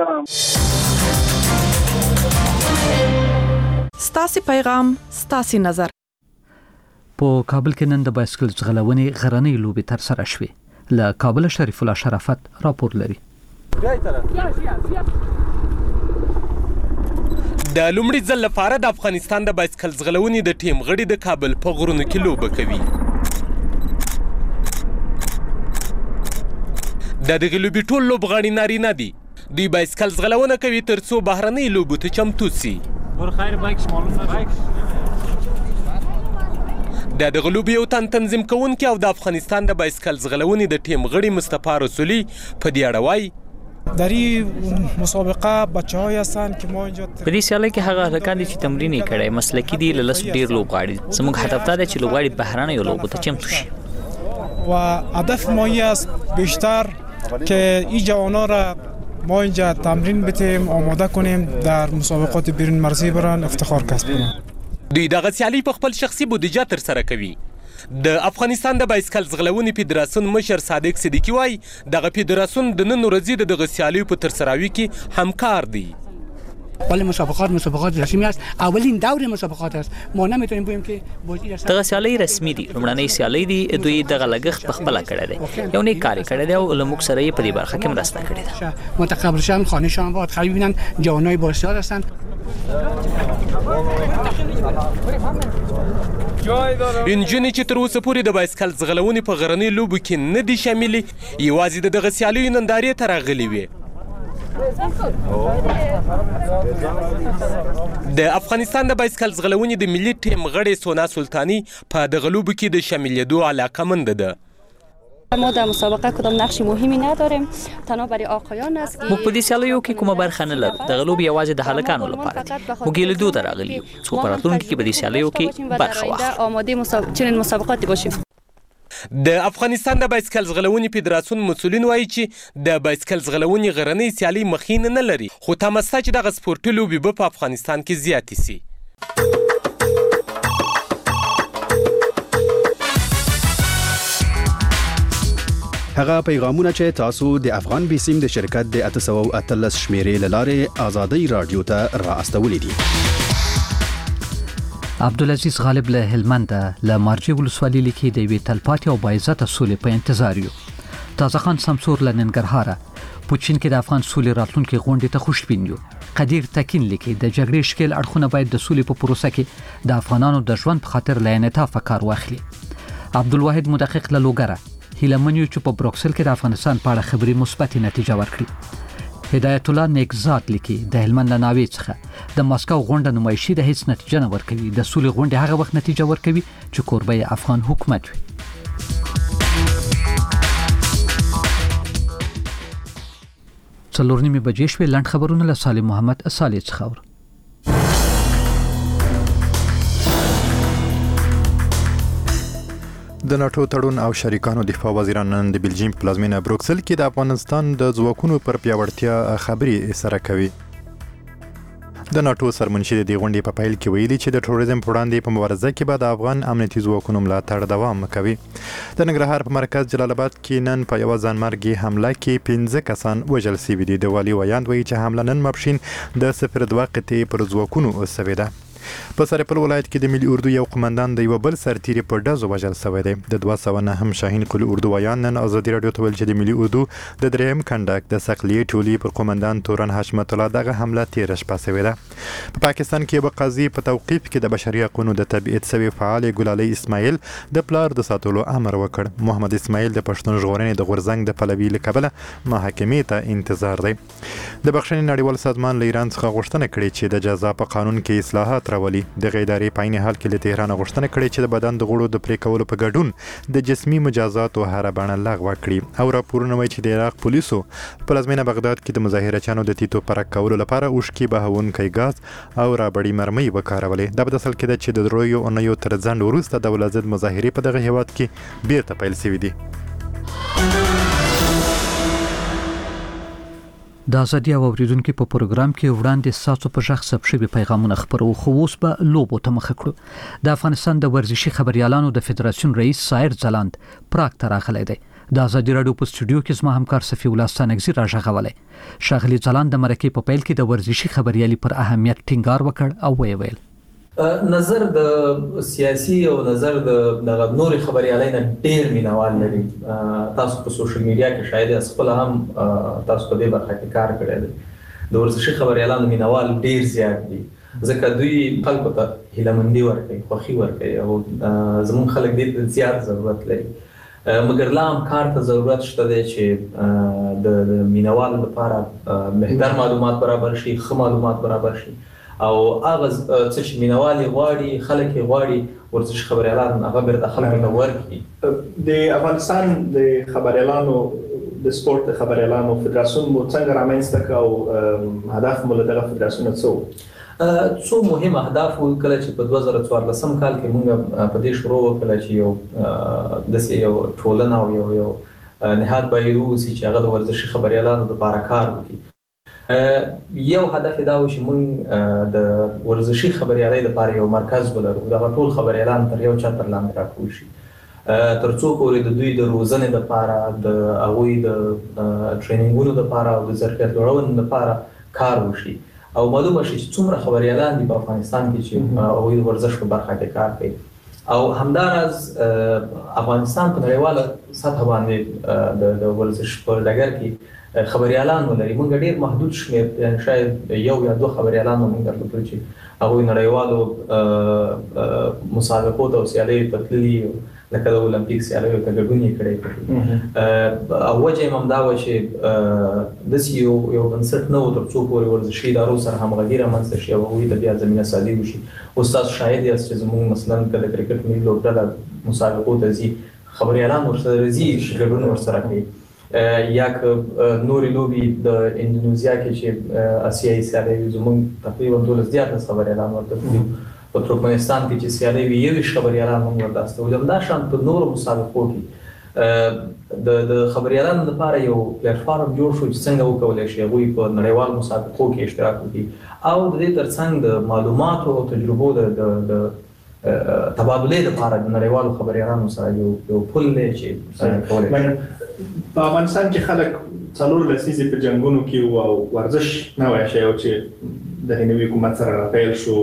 ستاسو پیغام، ستاسو نظر. په کابل کې نن د بایسکل ځغلونې غرنۍ لوبې تر سره شوې. له کابل شریف الله شرافت راپور لري. د لومړي ځل لپاره د افغانستان د بایسکل ځغلونې د ټیم غړي د کابل په غرونو کې لوبه کوي. د دغه لوبې ټول لوبغاړي نارینه دي. دوی بایسکل ځغلونه کوي تر څو بهرنۍ لوبو ته چمتو سي. د دغه لوبې یو تنظیم کوونکی او د افغانستان د بایسکل ځغلونې د ټیم غړي مصطفی رسولي په دې اړه وایي در این مسابقه بچه‌های هستند که ما اینجا په دې سیالۍ کې هغه هلکان دي چې تمرین یې کړی مسلکي دي، له لسو ډېر لوبغاړي. زموږ هدف دا دی چې لوبغاړي بهرنیو لوبو ته چمتو شي و هدف ما است بیشتر که این جوانان را ما اینجا تمرین بدیم، آماده کنیم در مسابقات بیرون مرزی برن افتخار کسب کنن. دوی دغه سیالي په خپل شخصي بودیجه تر سره کوي. د افغانستان د بایسکل ځغلونې فدراسیون مشر صادق صدیقي وایي دغه فدراسیون د نن ورځې د دغه سیالیو په ترسراوي کې همکار دی. ولی مسابقات رسمی است. اولین دور مسابقات است. ما نمیتونیم بگیم که دغه سیالۍ رسمي دي. لومړنۍ سیالۍ دي. دوی دغه لګښت په خپل کړی دی. یو نیک کار کړی دی او لموږ سره یې په دې برخه کې مرسته کړې ده. متقابلشان خانه‌شان باید خرید ببینن جوانای بااستعداد هستند. انجنې چې تر اوسه پورې د بایسکل ځغلونې په غرنۍ لوبو کې نه دي شاملې، یوازې د دغه سیالیو نندارې ته راغلي وې. د افغانستان د بایسکل ځغلونې د ملي ټیم غړې سونا سلطانی په دغه لوبو کې د شاملېدو علاقه‌مند ده. ما در مسابقه کدام نقش مهمی نداریم، تنها برای آقایان است. موږ په دې سیالیو کې کومه برخه نه لرو. دغه لوبې یوازې د هلکانو لپاره دي. موږ یې لیدو ته راغلي یو څو په راتلونکي کې په دې سیالیو کې برخه واخلو. آماده چنین مسابقاتی باشیم. د افغانستان د بایسکل ځغلونې فدراسیون مسؤلین وایي چې د بایسکل ځغلونې غرنۍ سیالۍ مخینه نه لري، خو تمه شته چې دغه سپورټي لوبې به په افغانستان کې زیاتې سي. هغه پیغامونه چې تاسو د افغان بیسیم د شرکت د 813 شمیرې لاره آزادۍ رادیو ته را استولې دي. عبدالعزیز غالب له هلمند له مارجې ولسوالۍ لیکي د یوې تلپاتې او باعزته سولې په انتظار یو. تازه خان سمسور له ننګرهاره په چین کې د افغان سولې راتلونکي غونډې ته خوشبین یو. قدیر تکین لیکي د جګړې شکل اړخونه باید د سولې په پروسه کې د افغانانو د ژوند په خاطر له انعطاف کار واخلي. عبدالواحد مدقق له لوګره هیله منیو چې په بروکسل کې د افغانستان په اړه خبري مثبت نتیجه ورکړي. هدایت الله نیکزاد لیکي د هلمند له ناوې څخه د ماسکو غونډه نمایشي د هیڅ نتیجه نه ورکوي. د سولې غونډې هغه وخت نتیجه ورکوي چې کوربه یې افغان حکومت وي. څلور نیمې بجې شوې. لنډ خبرونه له صالح محمد صالح څخه اورو. د ناتو تړون او شریکانو دفاع وزیران نن د بلجیم پلازمینه بروکسل کې د افغانستان د ځواکونو پر پیاوړتیا خبرې سره کوي. د ناتو سرمنشي د غونډې په پیل کې ویلي چې د تروریزم پر وړاندې په مبارزه کې به د افغان امنیتي ځواکونو ملاتړ دوام کوي. د ننګرهار په مرکز جلال آباد کې نن په یو ځانمرګي حمله کې 15 کسان وژل شوي دي. د والي ویاند وایي چې حمله نن ماپښین د 02 قطعې پر ځواکونو شوې ده. په سرپل ولایت کې د ملي اردو یو قومندان د یو بل سرتیري په ډزو وژل شوی دی. د 209 هم شاهین قلی اردو ویان نن ازادي رادیو ته ویل چې د ملي اردو د دریم کنډک د سقلیې ټولي پر قومندان تورن حشمت الله دغه حمله تیره شپه شوې ده. په پاکستان کې به قاضي په توقیف کې د بشري حقوقو د تبعید شوی فعال ګلالي اسماعیل د پلار د ساتلو امر وکړ. محمد اسماعیل د پښتون ژغورنې د غورزنګ د پلوي لکبله محاکمې ته انتظار دی. د بخښنې نړیوال سازمان له ایران څخه غوښتنه کړې چې د جزا په قانون کې اصلاحات راولي. د غیداري په عین حال کې له تهران غوښتنه کړې چې د بدن د غړو د پرې کولو په ګډون د جسمي مجازاتو هر بڼه لغوه کړي. او راپورونه وایي چې د عراق پولیسو په پلازمینه بغداد کې د مظاهرچیانو د تیتو پرک کولو لپاره اوښکې بهونکی ګاز او رابړې مرمۍ وکارولې. دا په اصل کې ده چې د دریو اونیو تر ځنډ وروسته د ولادت مظاهرې په دغه هیواد کې بیرته پیل شوې دي. د ازادي او اوریدونکو په پروګرام کې وړاندې ساتو په ژغ ثبت شوي پیغامونه خبرو. خو اوس به لوبو ته مخه کړو. د افغانستان د ورزشي خبريالانو د فدراسیون رئیس سایر ځلاند پراګ ته راغلی دی. د ازادي رادیو په استودیو کې زما همکار صفي الله ستانګزي راغلی. شاغلي ځلاند د مرکې په پیل کې د ورزشي خبريالي پر اهمیت ټینګار وکړ او ویل نظر د سیاسي او نظر د نور خبريالۍ نه ډېر مینوال لري. تاسو په سوشل میډیا کې شاید خپل هم تاسو په دې برخه کې کار کړی دی. د ورزشي خبريالانو مینوال ډېر زیات دي ځکه دوی خلکو ته هیلهمندي ورکوي، خوښي ورکوي او زموږ خلک دې ته زیات ضرورت لري. مګر لا هم کار ته ضرورت شته دی چې د مینوالو لپاره بهتر معلومات برابر شي، ښه معلومات برابر شي او هغه څه چې مینوالي غواړي خلک یې غواړي ورزشي خبريالان هغه بیرته خلکو ته ورکړي. د افغانستان د خبريالانو د سپورت د خبريالانو فدراسیون مو څنګه رامنځته کړ او هدف مو له دغه فدراسیون څه څو مهم اهداف کله چې په 2014 کال کې موږ په دې شروع وکړه چې یو ټولنه او یو نهاد بایرو چې هغه د ورزشي خبريالانو لپاره کار وکړي. یو هدف دا و چې موږ د ورزشي خبريالۍ لپاره یو مرکز ولرو. دا ټول خبريالان تر یو چتر لاندې راټول شي ترڅو پورې د دوی د روزنې لپاره د هغوی د ټریننګونو لپاره او د ظرفیت لوړونې لپاره کار وشي او معلومه شي چې څومره خبريالان دي په افغانستان کې چې هغوی د ورزش په برخه کې کار کوي. او همداراز افغانستان په نړیواله سطح باندې د ورزش په ډګر کې خبريالان ولري. موږ ډېر محدود شمېر یعنی شاید یو یا دوه خبريالان موږ درلودل چې هغوی نړیوالو مسابقو ته او سیالیو ته تللي لکه د اولمپیک سیالیو ته ګډون یې کړی او وجه یې همدا وه چې داسې یو بنسټ نه و تر څو پورې ورزشي ادارو سره همغږي رامنځته شي او هغوی ته بیا زمینه سازي وشي. اوس تاسو شاهد یاست چې زموږ مثلا که د کرکټ ملي لوبډله مسابقو ته ځي خبريالان ورسره ځي ګډون ورسره کوي. یا که نورې لوبې د اندونیزیا کې چې اسیایي سیالۍ زموږ تقریبا 12 دیارلس خبريالان ورته تللي. په ترکمنستان کې چې سیالۍ وي 21 خبريالان موږ ورته استولي. همدا شان په نورو مسابقو کې د خبريالانو لپاره یو پلیټفارم جوړ شو چې څنګه وکولی شي هغوی په نړیوالو مسابقو کې اشتراک وکړي او د دې ترڅنګ د معلوماتو او تجربو د تبادلې لپاره د نړیوالو خبريالانو سره یو پل دی چې څنګه کولی شي. په افغانستان کې خلک 4 لسیزې په جنګونو کې او ورزش نوی شی او چې د نوي حکومت سره راپیل شو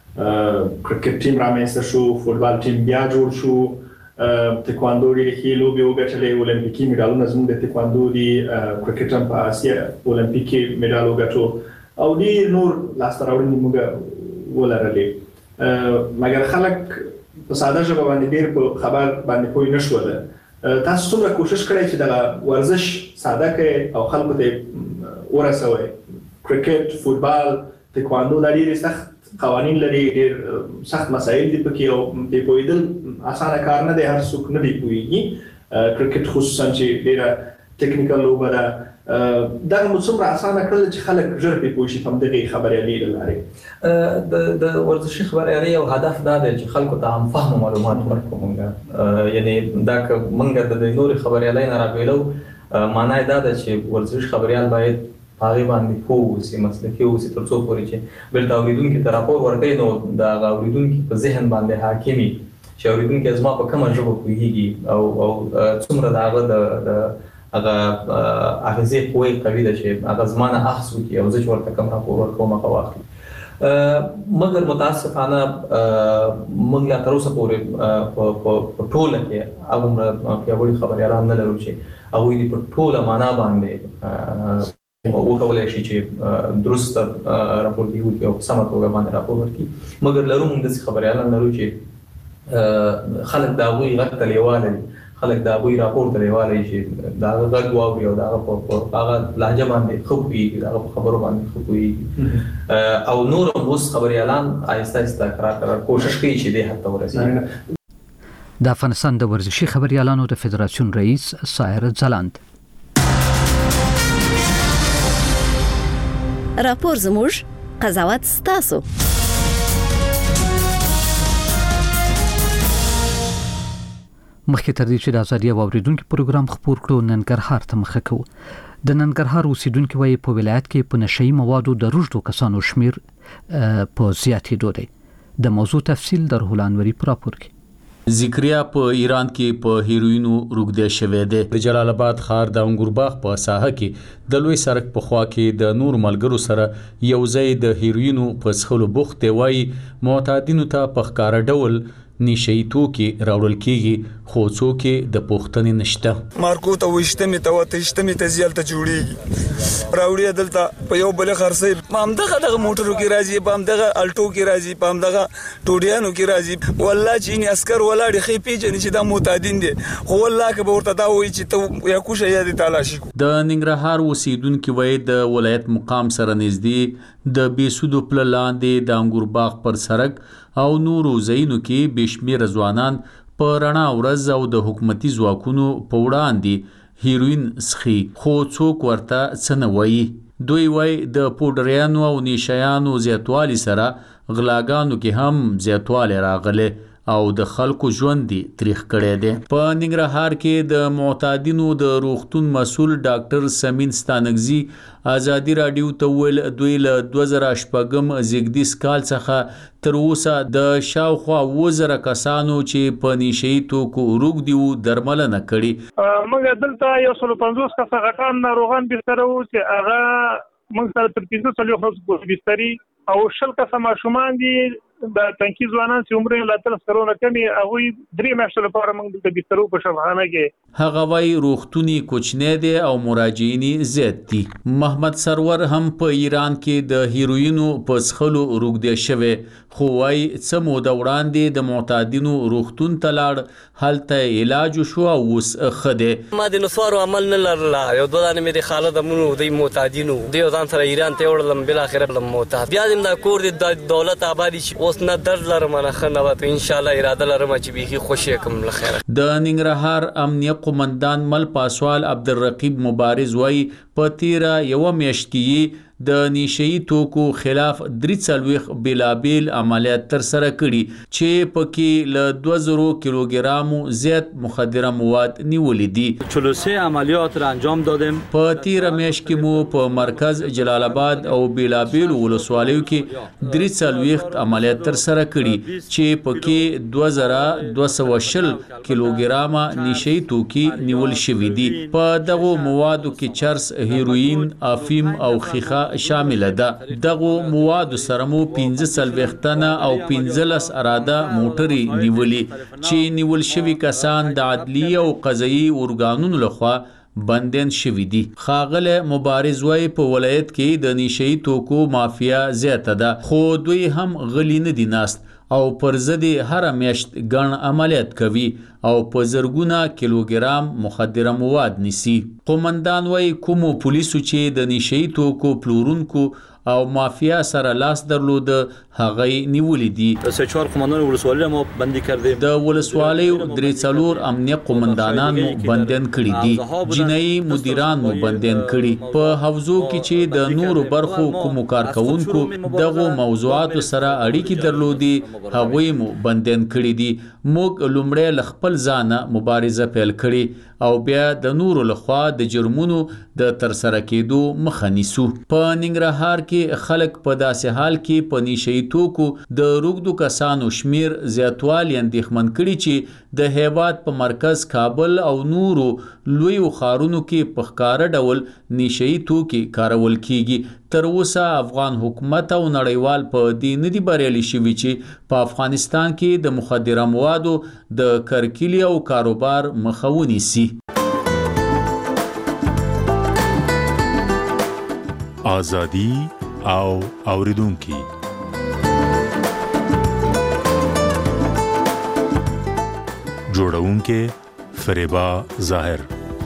کرکټ ټیم رامنځته شو، فوټبال ټیم بیا جوړ شو، تکواندو ډېرې ښې لوبې وګټلې، اولمپیکي میډالونه زموږ د تکواندو دي، کرکټ هم په اسیا اولمپیک کې میډال وګټو او ډېر نور لاسته راوړنې موږ ولرلې. مګر خلک په ساده ژبه باندې ډېر په خبر باندې پوه نه شول. تاسو څومره کوشش کړی چې دغه ورزش ساده کړئ او خلکو ته ورسوئ؟ کرکټ، فوټبال، تکواندو دا ډېرې سخت قوانین لري، ډېر سخت مسایل دي پکې او پې پوهېدل اسانه کار نه دی، هر څوک نه دی پوهېږي. کرکټ خصوصا چې ډېره ټیکنیکل لوبه ده، دغه مو څومره اسانه کړل چې خلک ژر پې پوه شي په همدغې خبریالۍ له لارې؟ د ورزشي خبریالۍ یو هدف دا دی چې خلکو ته هم فهم معلومات ورکړو موږ. یعنې دا که موږ د نورې خبریالۍ نه رابېلو، معنا یې دا ده چې ورزش خبریال باید هغې باندې پوه اوسي، مسلکي اوسي، تر څو پورې چې بېرته اورېدونکي ته راپور ورکوي نو د هغه اورېدونکي په ذهن باندې حاکم وي چې اورېدونکی زما په کومه ژبه پوهېږي او څومره د هغه د هغه اغېزې قوې قوي ده چې هغه زما نه اخذ وکړي او زه چې ورته کوم راپور ورکوم هغه واخلي. مګر متاسفانه موږ لا تر اوسه پورې په ټوله کې هغومره پیاوړي خبریالان نه لرو چې هغوی دې په ټوله معنا باندې وکولی شي چې درست راپورګي وکړي او په سمه توګه باندې راپور ورکړي. مګر لرو موږ داسې خبریالان لرو چې خلک د هغوی غږ ته لیواله دي، خلک د هغوی راپور ته لیواله دي چې د هغه غږ واوري او د هغه په هغه لهجه باندې ښه پوهېږي، د هغه په خبرو باندې ښه پوهېږي. او نور هم اوس خبریالان آهسته آهسته کرار کوشش کوي چې دې حد ته ورسېږي. د افغانستان د ورزشي خبریالانو د فدراسیون رئیس سایر ځلاند. راپور زموږ، قضاوت ستاسو. مخکې تر دې چې د ازادي اوریدونکو پروګرام خپور کړو، ننګرهار ته مخه کوو. د ننګرهار اوسیدونکو وايي په ولایت کې په نشئی موادو د روږدو کسانو شمیر په زیاتېدو دی. د موضوع تفصیل در هولانوري په راپور کې. ذکریا په ایران کې په هیروینو روږدی شوی دی. د جلال آباد ښار د انګورباغ په ساحه کې د لوی سړک په خوا کې د نور ملګرو سره یو ځای د هیروینو په څښلو بوخت دی. وایي معتادینو ته په ښکاره ډول نشئی توکي راوړل کیږي، خو څوک د پوښتنې نشته. مارکو ته وشتمې ته وتشتمې ته زیالته جوړیږي، راوړي دلته په یو بل خرڅي، په همدغه موټرو کې راځي، په همدغه الټو کې راځي، په همدغه ټوډیانو کې راځي. والله چې عسكر ولاړ خې پیژنې چې دا معتادین دي، خو والله که به ورته دا وایي چې ته یا کوشه یا دې تلاشي. د ننګرهار اوسیدونکو وایي د ولایت مقام سره نږدې د بیسودو پل لاندې د انګورباغ پر سړک او نورو ځایونو کې بشمیر ځوانان په رڼا ورځ او د حکومتي ځواکونو په وړاندې هیروین څښي، خو څوک ورته څه نه وایي. دوی وایي د پوډریانو او نیشیانو زیاتوالي سره غلاګانو کې هم زیاتوالی راغلی او د خلکو ژوند دی تریخ کړی دی. په ننګرهار کې د معتادینو د روغتون مسؤل ډاکټر سمین ستانکزي ازادي راډیو ته ویل دوی له 2008 زیږدیز کال څخه تر اوسه د شاوخوا 2000 کسانو چې په نشئی توکو روږدي وو درملنه کړې. موږ دلته 150 کسه غټان ناروغان بستر وو چې هغه موږ سره تر 15 خلکو بستري او 20 کسه ماشومان دي د تنکي ځوانان چې عمر یې لا تر سرونه کمي، هغوی 3 میاشتې لپاره موږ دلته بسترو په شفاخانه کې. هغه وایي روغتوني کوچنی دی او مراجعین زیات دي. محمد سرور هم په ایران کې د هیروینو په څښلو روږدی شوی، خو وایي څه موده وړاندې د معتادینو روغتون ته لاړ، هلته علاج وشو او اوس ښه دی. ما د نسوارو عمل نه لرله، یو دوه دانې مې د خاله دمونو دوی معتادینو دوی ځان سره ایران ته وړلم، بالاخره کړم معتاد. بیا دې دا کور د دولت آبادي چې اوس نه درد لرم نه ښه نه وته، ان شاء الله اراده لرم چې بیخي خوشی کوم له خیره. د ننګرهار امنیه قومندان مل پاسوال عبدالرقیب مبارز وایي په تیره یوه میاشت کې د نشئی توکو خلاف 43 بیلابیل عملیات تر سره کړي چې پکې له 2000 کیلوګرامو زیات مخدره مواد نیولې دي. 43 عملیات را انجام دادیم. په تیره میاشت کې مو په مرکز جلال آباد او بیلابیل ولسوالیو کې 43 عملیات تر سره کړي چې پکې 2220 کیلوګرامه نشئی توکي نیول شوي دي. په دغه موادو کې چرس، هیروین، افیم او خیخه پکې شامل ده. دغه مواد سره مو 15 تنه او 15 اراده موټرې نیولې چې نیول شوي کسان د عدلیه او قضایي ارګانونو لخوا بندین شوي دي. ښاغلی مبارز وایي په ولایت کې د نشهیي توکو مافیا زیاته ده، خو دوی هم غلي نه دي ناست او پر ضد هره میاشت ګڼ عملیات کوي او په زرګونه کیلوګرام مخدره مواد نیسي. قومندان وایي کومو پولیسو چې د نشهیي توکو پلورونکو او مافیا سره لاس درلوده هغه نیولې دي. سه 4 قومندان ولسوالۍ مو بندي کړې. د ولسوالۍ 3 امنیه قومندانان مو بندین کړي دي، جنایي مدیران مو بندین کړي. په حوزو کې چې د نورو برخو کوم کارکونکو دغه موضوعاتو سره اړیکې درلودي هغوی مو بندین کړي دي. موږ لومړی له خپل ځانه مبارزه پیل کړي او بیا د نورو لخوا د جرمونو د ترسره کېدو مخه نیسو. په ننګرهار کې خلک په داسې حال کې په نشهیي توکو د روږدو کسانو شمیر زیاتوالی اندېښمن کړي چې د هیواد په مرکز کابل او نورو لویو ښارونو کې په ښکاره ډول نشهیي توکي کارول کیږي. تر اوسه افغان حکومت او نړیوال په دې نه دي بریالي شوي چې په افغانستان کې د مخدره موادو د کرکیلي او کاروبار مخه ونیسي. آزادي او اوریدونکي جوړونکي فریبا ظاهر.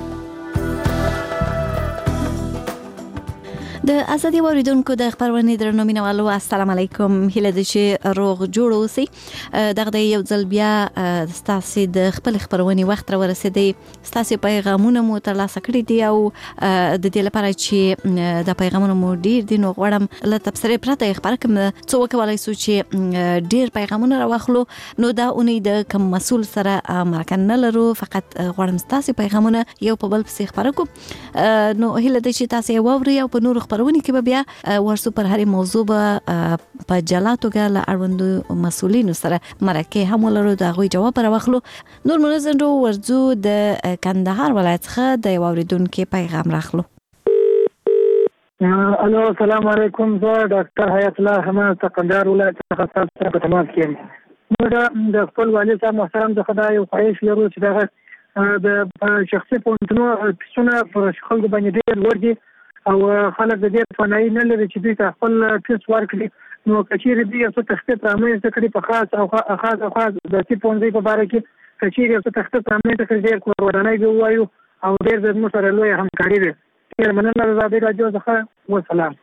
د ازادي اوریدونکو د خبرونه درنو مینوالو السلام علیکم. هیله ده چې روغ جوړ اوسئ. دغه یو ځل بیا ستاسو د خپل خبرونه وخت را ورسېدی، ستاسو پیغامونه مو ترلاسه کړي دي او د دې لپاره چې د پیغامونو مو ډیر دي نو غواړم له تبصرې پرته خبر کوم څه وکولای شو چې ډیر پیغامونه راوخلو. نو دا اونۍ د کوم مسول سره مرکه نه لرو، فقط غواړم ستاسو پیغامونه یو په بل پسې خبر کوم. نو هیله ده چې تاسو واورئ او په نورو خبرونه کې به بیا ورسو پر هرې موضوع به په جلا توګه له اړوندو مسؤلینو سره مرکه هم ولرو، د هغوی جواب راوخلو. نور منظم ورځو د کندهار ولایت څخه د یو اوریدونکي پیغام راخلو. الو السلام علیکم. زه ډاکټر حیات الله حماد کندهار ولایت څخه تاسو سره په تماس کې یم. موږ د خپل والد صاحب محترم د خدای او خواهش لرو چې دغه د شخصي پونتونو پیسونه په خلکو باندې ډېر لوړ دي او خلک د دې توانایي نه لري چې دوی ته خپل فیس ورکړي. نو کچېرې دوی یو څه تخفیف رامنځته کړي په خاص او خاص د سي پونځي په باره کې کچېرې یو څه تخفیف رامنځته کړي ډېر کورنۍ به ووایو او ډېر زموږ سره لویه همکاري ده. ډېر مننه د ازادي راډیو څخه. وسلام.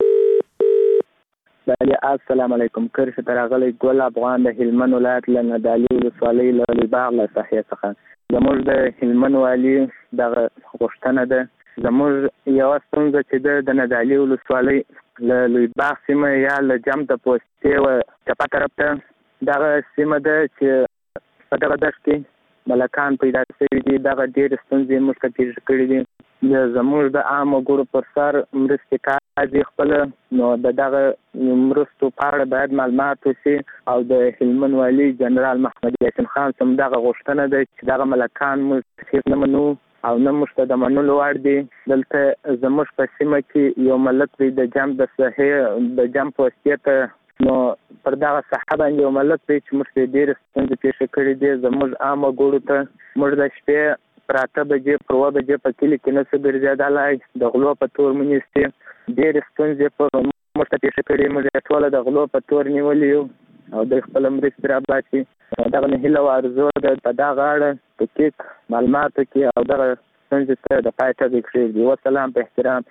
بله السلام علیکم. کرش تراغلی ګل افغان د هلمند ولایت له ندالي ولسوالۍ له لوی باغ له ساحې څخه. زموږ د هلمند والي دغه غوښتنه ده، زموږ یوه ستونزه چې د ندالي ولسوالۍ له لوی باغ سیمه یا له جم د پوستې و چپه طرف ته دغه سیمه ده چې په دغه دښت کې ملکان پیدا شوي دي. دغه ډېرې ستونزې موږ ته تېر کړي دي. زموږ د عامو ګورو پر سر مرستې کاږي خپله، نو د دغه مرستو په اړه باید معلومات وشي او د هلمند والي جنرال محمد یاسین خان څخه دغه غوښتنه ده چې دغه ملکان موږ هېڅ نه منو او نه موږ ته د منلو وړ دي. دلته زموږ په سیمه کې یو ملک دی د جم د ساحې د جم پوستې ته، نو پر دغه ساحه باندې یو ملک دی چې موږ ته ډېرې ستونزې پېښې کړي دي. زموږ عامه ګوړو ته موږ د شپې پر 8 بجې پر 9 بجې په کلي کې نه څه ګرځېدلی، د غلو په تور مو نیسي. ډېرې ستونزې په موږ ته پېښې کړي، موږ یې ټوله د غلو په تور نیولي یو او د خپل مرستې راباسي. دغه هیله او ارزو ده په دغه اړه دقیق معلوماتو کې او دغه ستونزې ته د پای ټکی کېږدي. وسلام په احترام.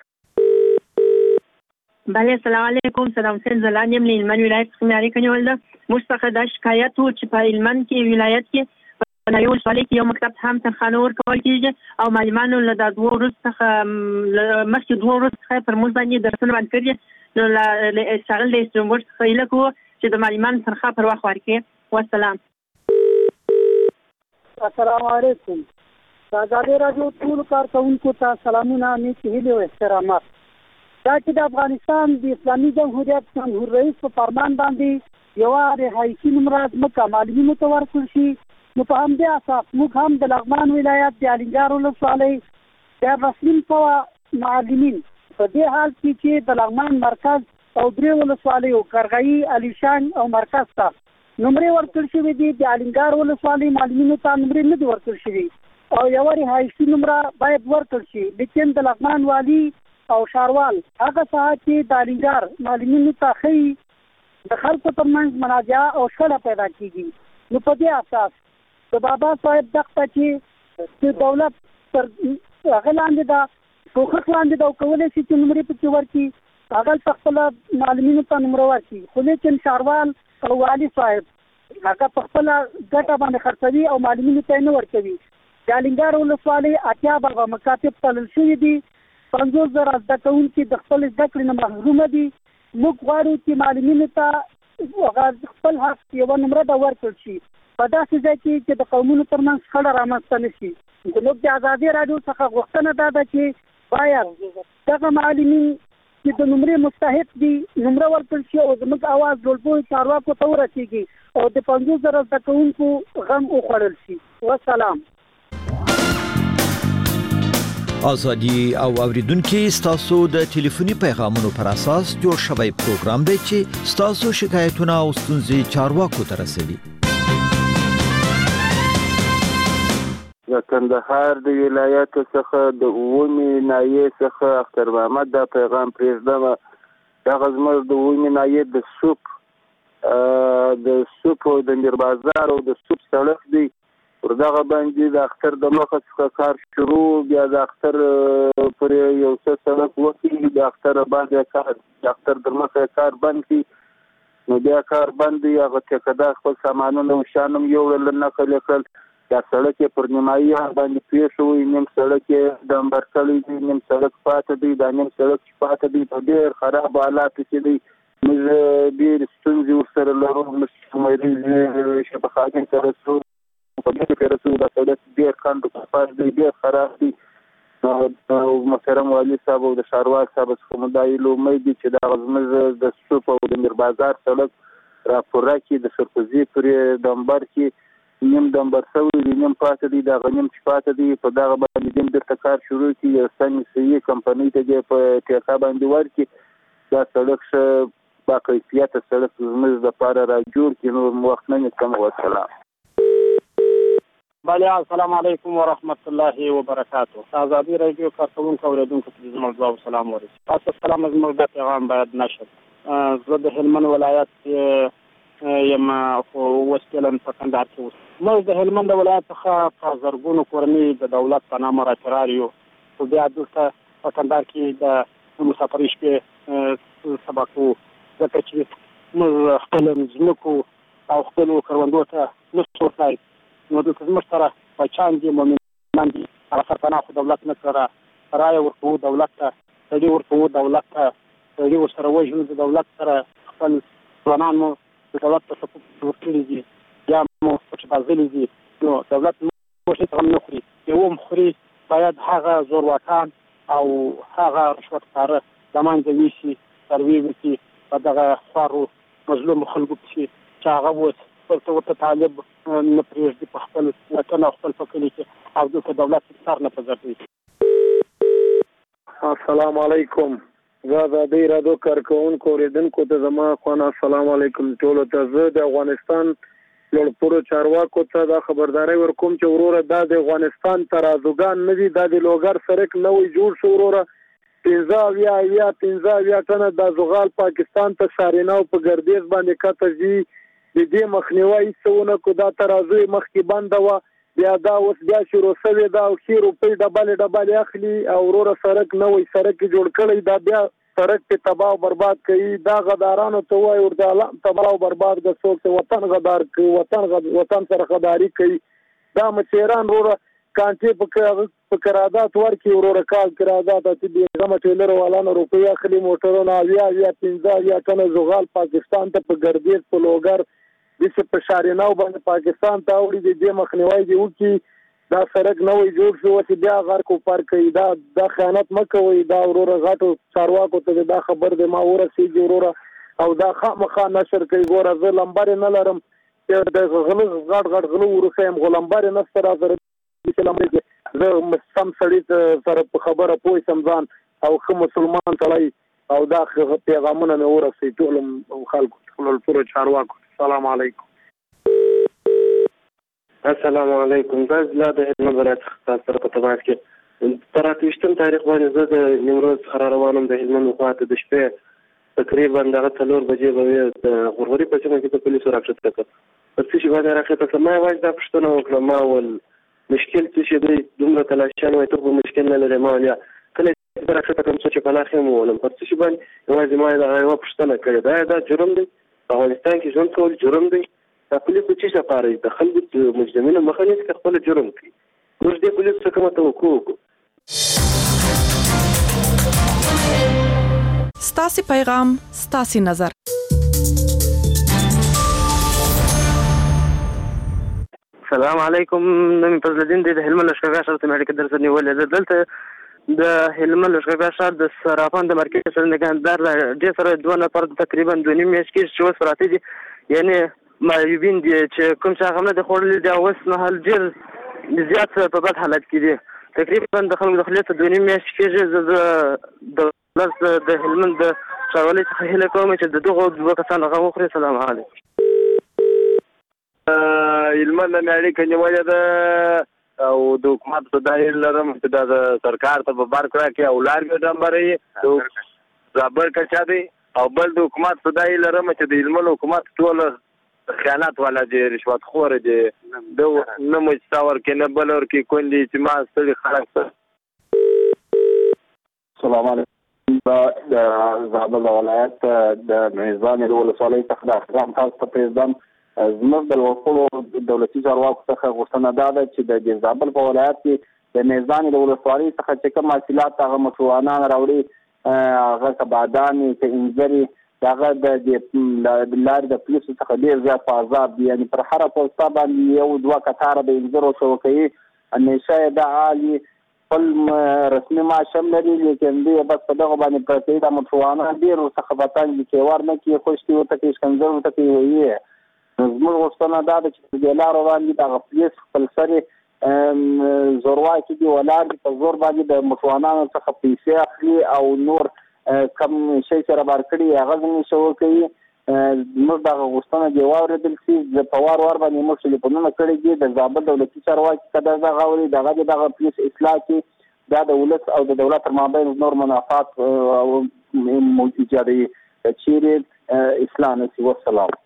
بله السلام علیکم. سلام حسین زلان یم له هلمند ولایت څخه مې اړیکه نیولې ده. موږ څخه دا شکایت و چې په هلمند کې ولایت کې په نوي ولسوالۍ کې یو مکتب هم تنخواه ورکول کېږي او معلمانو له دا 2 ورځو څخه مخکې 2 ورځو څخه پر موږ باندې درسونه بند کړي. نو له اشتغل د استرنبورډ څخه هیله کوو چې د معلمانو تنخواه پر وخت ورکړي. والسلام. السلام علیکم. د ازادي راډیو ټول کارکونکو ته سلامونه، نیک هیلې او احترامات. دا چې د افغانستان د اسلامي جمهوریت جمهور رئیس په فرمان باندې یوه رهایشي نمره ځمکه معلمینو ته ورکړل شي، نو په همدې اساس موږ هم د لغمان ولایت د الینګار ولسوالۍ 13,000 معلمین په دې حال کې چې د لغمان مرکز او درې ولسوالیو قرغی علیشان او مرکز ته نمرې ورکړل شوې دي. د الینګار ولسوالۍ معلمینو ته نمرې نه دي ورکړل شوي او یو رهایشي نمره باید ورکړل شي. لیکن د لغمان والي او شاروال هغه ساعت چې د الینګار معلمینو ته ښیي د خلکو ترمنځ منازعه او شخړه پیدا کیږي. نو په دې اساس د بابا صاحب دغه چې دولت پر هغه لاندې دا کوخه لاندې دا کولای شي چې نمرې پکې ورکړي هغه په خپل معلمینو ته نمره ورکړي. خو لیکن شاروال او والي صاحب هغه په خپل ګټه باندې خرڅوي او معلمینو ته نه ورکوي. د الینګار ولسوالۍ 80 بابا مکاتب تړل شوي دي. 50,000 زده کوونکي د خپل زده کړې نه محرومه دي. موږ غواړو چې معلمینو ته خپل حق یوه نمره ده ورکړل شي په داسې ځای کې چې د قومونو ترمنځ شخړه رامنځته نه شي. زموږ د ازادي راډیو څخه غوښتنه دا ده چې باید دغه معلمین چې د نمرې مستحق دي نمره ورکړل شي او زموږ اواز ټولپوهو چارواکو ته ورسیږي او د 50,000 زده کوونکو غم وخوړل شي. والسلام. ازادي او اوریدونکو ستاسو د ټلیفوني پیغامونو پر اساس جوړ شوی پروګرام دی چې ستاسو شکایتونه او ستونزې چارواکو ته رسوي. د کندهار د ولایت څخه د اومي نایې څخه اختر محمد دا پیغام پرېږدم. دغه زموږ د اومي نایې د سوپ او د میر بازار او د سوپ سړک دی. پر دغه باندې د اختر د مخه څخه کار شروع بیا د اختر پر یو څه سړک وکړي د اختر باندې کار د اختر د مخه کار بند کړي نو بیا کار بند دی. هغه ټیکدار خپل سامانونه او شانم یوړل نقل کړل. دا سړک پر نیمایي باندې پیښ شوی. نیم سړک د امبر کړی دی نیم سړک پاتې دی. دا نیم سړک پاتې دی په ډېر خراب حالات کې دی. موږ ډېر ستونزې ورسره لرو. موږ شفاخانې سره سو په دې کې رسول دا سړک ډېر کاندو پاس دی ډېر خراب دی. او محترم والي صاحب او د شاروال صاحب څخه مدایلو امید چې دا زموږ د سوپ او د میر بازار سړک راپوره کې د سرپوزي پرې د امبر کې نیم د امبر سوی دی نیم پاتې دی. دا غنیم چې پاتې دی په دغه باندې دیم بیرته کار شروع کړي. یو سني کمپنۍ ته په ټیکا باندې ورکړي. دا سړک ښه باکیفیته سړک زموږ دپاره را جوړ کړي. نور وخت نه نیسم. والسلام. بله السلام علیکم ورحمت الله وبرکاته. ازادي راډیو کارکونکو اوریدونکو ته زموږ دعا او سلام ورسوي. تاسو سلام زموږ د پیغام باید نشد. زه د هلمند ولایت یم خو اوس کلن په کندهار کې اوس. موږ د هلمند ولایت څخه په زرګونو کورنۍ د دولت په نامه راچرار یو. خو بیا دلته په کندهار کې د مسافرۍ شپې سبا کوو ځکه چې موږ خپل ځمکو او خپلو کروندو ته نشو ورتلای. نو دلته زموږ سره بچیان دي مؤمنان دي. هغه سرپناه خو دولت نه کړه رایه ورکوو دولت ته سړي ورکوو دولت ته سړي ورسره وژنو د دولت سره خپل ځوانان مو د دولت په سپورټ ورکړي دي یا مو پټبازلي دي. نو دولت مو هېڅ غم نه خوري. یو هم خوري باید هغه زورواکان او هغه رشوتکاره له منځه یوسي سروې وکړي په دغه خوارو مظلومو خلکو پسې چې هغه اوس ورته طالب نه پرېږدي په خپل وطن او خپل په کلي کې او دلته دولت سر نه په ګرځوي. السلام علیکم. زه ازادي راډیو کارکونکو اوریدونکو ته زما خوانا السلام علیکم ټولو ته. زه د افغانستان لوړپوړو چارواکو ته دا خبرداری ورکوم چې وروره دا د افغانستان ترازوګان نه دي. دا د لوګر سړک نوی جوړ شو وروره 15 ټنه د زغال پاکستان ته ساریناو په ګردیز باندې کته دي. د دې مخنیوي څونه کو دا ترازوی مخکې بنده وه بیا دا اوس بیا شروع شوې ده او ښې روپۍ ډبلې اخلي او وروره سړک نوی سړک جوړ کړی. دا بیا سړک کې تباه او برباد کوي. دا غدارانو ته وایي ورته تباه او برباد که څوک چې وطن غدار کوي وطن سره غداري کوي. دا مچیران وروره کانټې په قرارداد ورکړي وروره کال قرارداد چې بېغمه ټیلر والانو روپۍ اخلي موټرونه 15 ټنه زغال پاکستان ته په ګردیز په لوګر داسې په شاریناو باندې پاکستان ته اوړي. د دې مخنیوی دې وکړي. دا سړک نوی جوړ شو چې بیا غر کو پر کوي. دا خیانت مه کوئ. دا وروره غټو چارواکو ته دا خبر دی ما ورسېږي وروره او دا خامخا نشر کوي. ګوره زه لمبرې نه لرم د غله غټ غلو وروسه یم خو لمبرې نشته را سره زه سم سړي سره په خبره پوه سم ځان او خو مسلمان سړی او دا پیغامونه مې ورسې ټول خلکو ټول پوره چارواکو. السلام علیکم. السلام علیکم. بس لا د هلمند ولایت څخه سره په تماس کې تر 28 تاریخ باندې زه د نیمروز څخه روانم د هلمند خواته د شپې تقریبا دغه 4 بجې به د غورغوري په سیمه کې د پولیسو راکښته کړ. په څه شي باندې راکښته کړم ما یوازې دا پوښتنه وکړه ما ول مشکل څه شي دی دومره تلاشیان وایي ته خو مشکل نه لرې ما ولیا کله چې راکښته کړم څه چې په لاخې مو ولم په څه شي باندې یوازې ما دغه یوه پوښتنه کړې دا جرم دی په افغانستان کې ژوند کول جرم دی. دا پولیس د څه لپاره د خلکو د مجرمینو مخه نیسي که خپل جرم کوي. موږ دې پولیس څخه کومه توقع وکړو. ستاسو پیغام ستاسو نظر. السلام علیکم. نن فضل الدین د هلمند لښکرګاه ښار ته مې اړیکه درسره نیولې ده. دلته د هلمند لښکرګاه ښار د صرافان د مرکز سره نگهدار ډېر سره 2 نفر تقریبا 2.5 میاشتې کېږي چې اوس پراته دي یعنی معیوبین دي چې کوم څه هغه نه د خوړلي دي اوس نه حال ډېر زیات په بد حالت کې دي. تقریبا د خلکو د خولې ته 2.5 میاشتې کېږي. زه د دولت د هلمند د ښاروالۍ څخه هیله کوم چې د دغو 2 کسانو هغه وخوري. السلام علیکم. هلمند مې اړیکه نیولې ده او د حکومت په دا هیله لرم چې دا د سرکار ته په بار کړه کې او لار کې ډمبرې زابر کچا دی او بل د حکومت په دا هیله لرم چې د هلمند حکومت ټول خیانت والا دی رشوت خور دی د نه مستور کې نه بل ور کې کندي چې ما ستړي خلک سره. السلام علیکم. د زابل ولایت د میزان د ولسوالۍ څخه د احترام تاسو ته پریزدم. زموږ د لوړو دولتي چارواکو څخه غوښتنه دا ده چې د زابل په ولایت کې د میزان د ولسوالۍ څخه چې کوم حاصلات هغه مشروعانه راوړي هغه کبادانې که انځري هغه د لارې د پولیسو څخه ډېر زیات په عذاب دي. یعنې پر هره پوسته باندې 1-2 کتاره د انځرو شوکوي همیشه یې دا عالي خپل رسمي معاش هم لري لیکن دوی بس په دغه باندې پرته دي. دا مشروعانه ډېر ورڅخه بتنګ دي چې ور نه کړي خوشتي ورته کوي ښکنځل ورته کوي ویي. زموږ غوښتنه دا ده چې په دې لارو باندې دغه پولیس خپل سرې زورواکي دي ولاړ دي په زور باندې د مشروعانو څخه پیسې اخلي او نور کم شي سره بار کړي هغه زموږ شو کوي. موږ دغه غوښتنه دی واورېدل شي په وار باندې موږ ټلیفونونه کړي دي د زابل دولتي چارواکي که دغه اوري دغه پولیس اصلاح کړي دا د ولس او د دولت تر مابین نور منافات ایجادوي چیرې اصلاح نه شي. والسلام.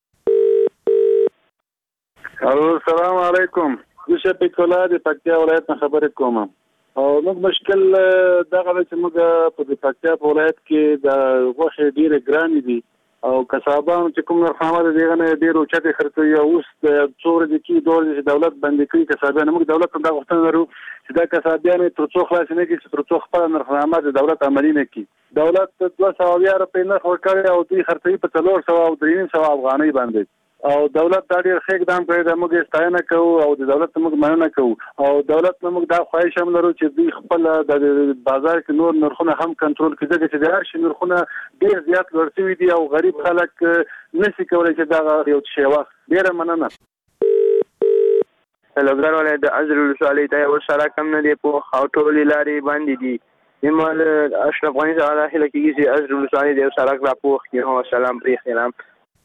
السلام علیکم. زه شفیق الله د پکتیا ولایت نه خبرې کوم او موږ مشکل دغه چې موږ په پکتیا په ولایت کې د غوښې ډېرې ګرانې دي او کسابان چې کوم نرخنامه ده دغه نه ډېر اوچتې خرڅوي او اوس د څو ورځې کې ډول چې دولت بندي کوي کسابان. موږ دولت ته دا غوښتنه لرو چې دا کسابیان تر څو خلاص نه کړي چې تر څو خپل نرخنامه د دولت عملي نه کړي. دولت 200 روپۍ نرخ ورکړی او دوی خرڅوي په 400 او 300 افغانۍ باندې او دولت دا ډېر ښه اقدام کړی دی. موږ ستاینه کوو او د دولت موږ مننه کوو او دولت موږ دا خواهش هم لرو چې دوی خپل د بازار کې نور نرخونه هم کنټرول کړي ځکه چې د هر شي نرخونه ډېر زیات لوړ شوي دي او غریب خلک نشي کولی چې دغه یو څه واخلي. ډېره مننه. لوګر ولایت د ازر ولسوالۍ ته یو سړک هم نه دی پوخ او ټولې لارې بندې دي. ایمال اشرف غني تعالی هله کېږي چې ازر ولسوالۍ د یو سړک را پوخ کړي. هو سلام پرې خیرام.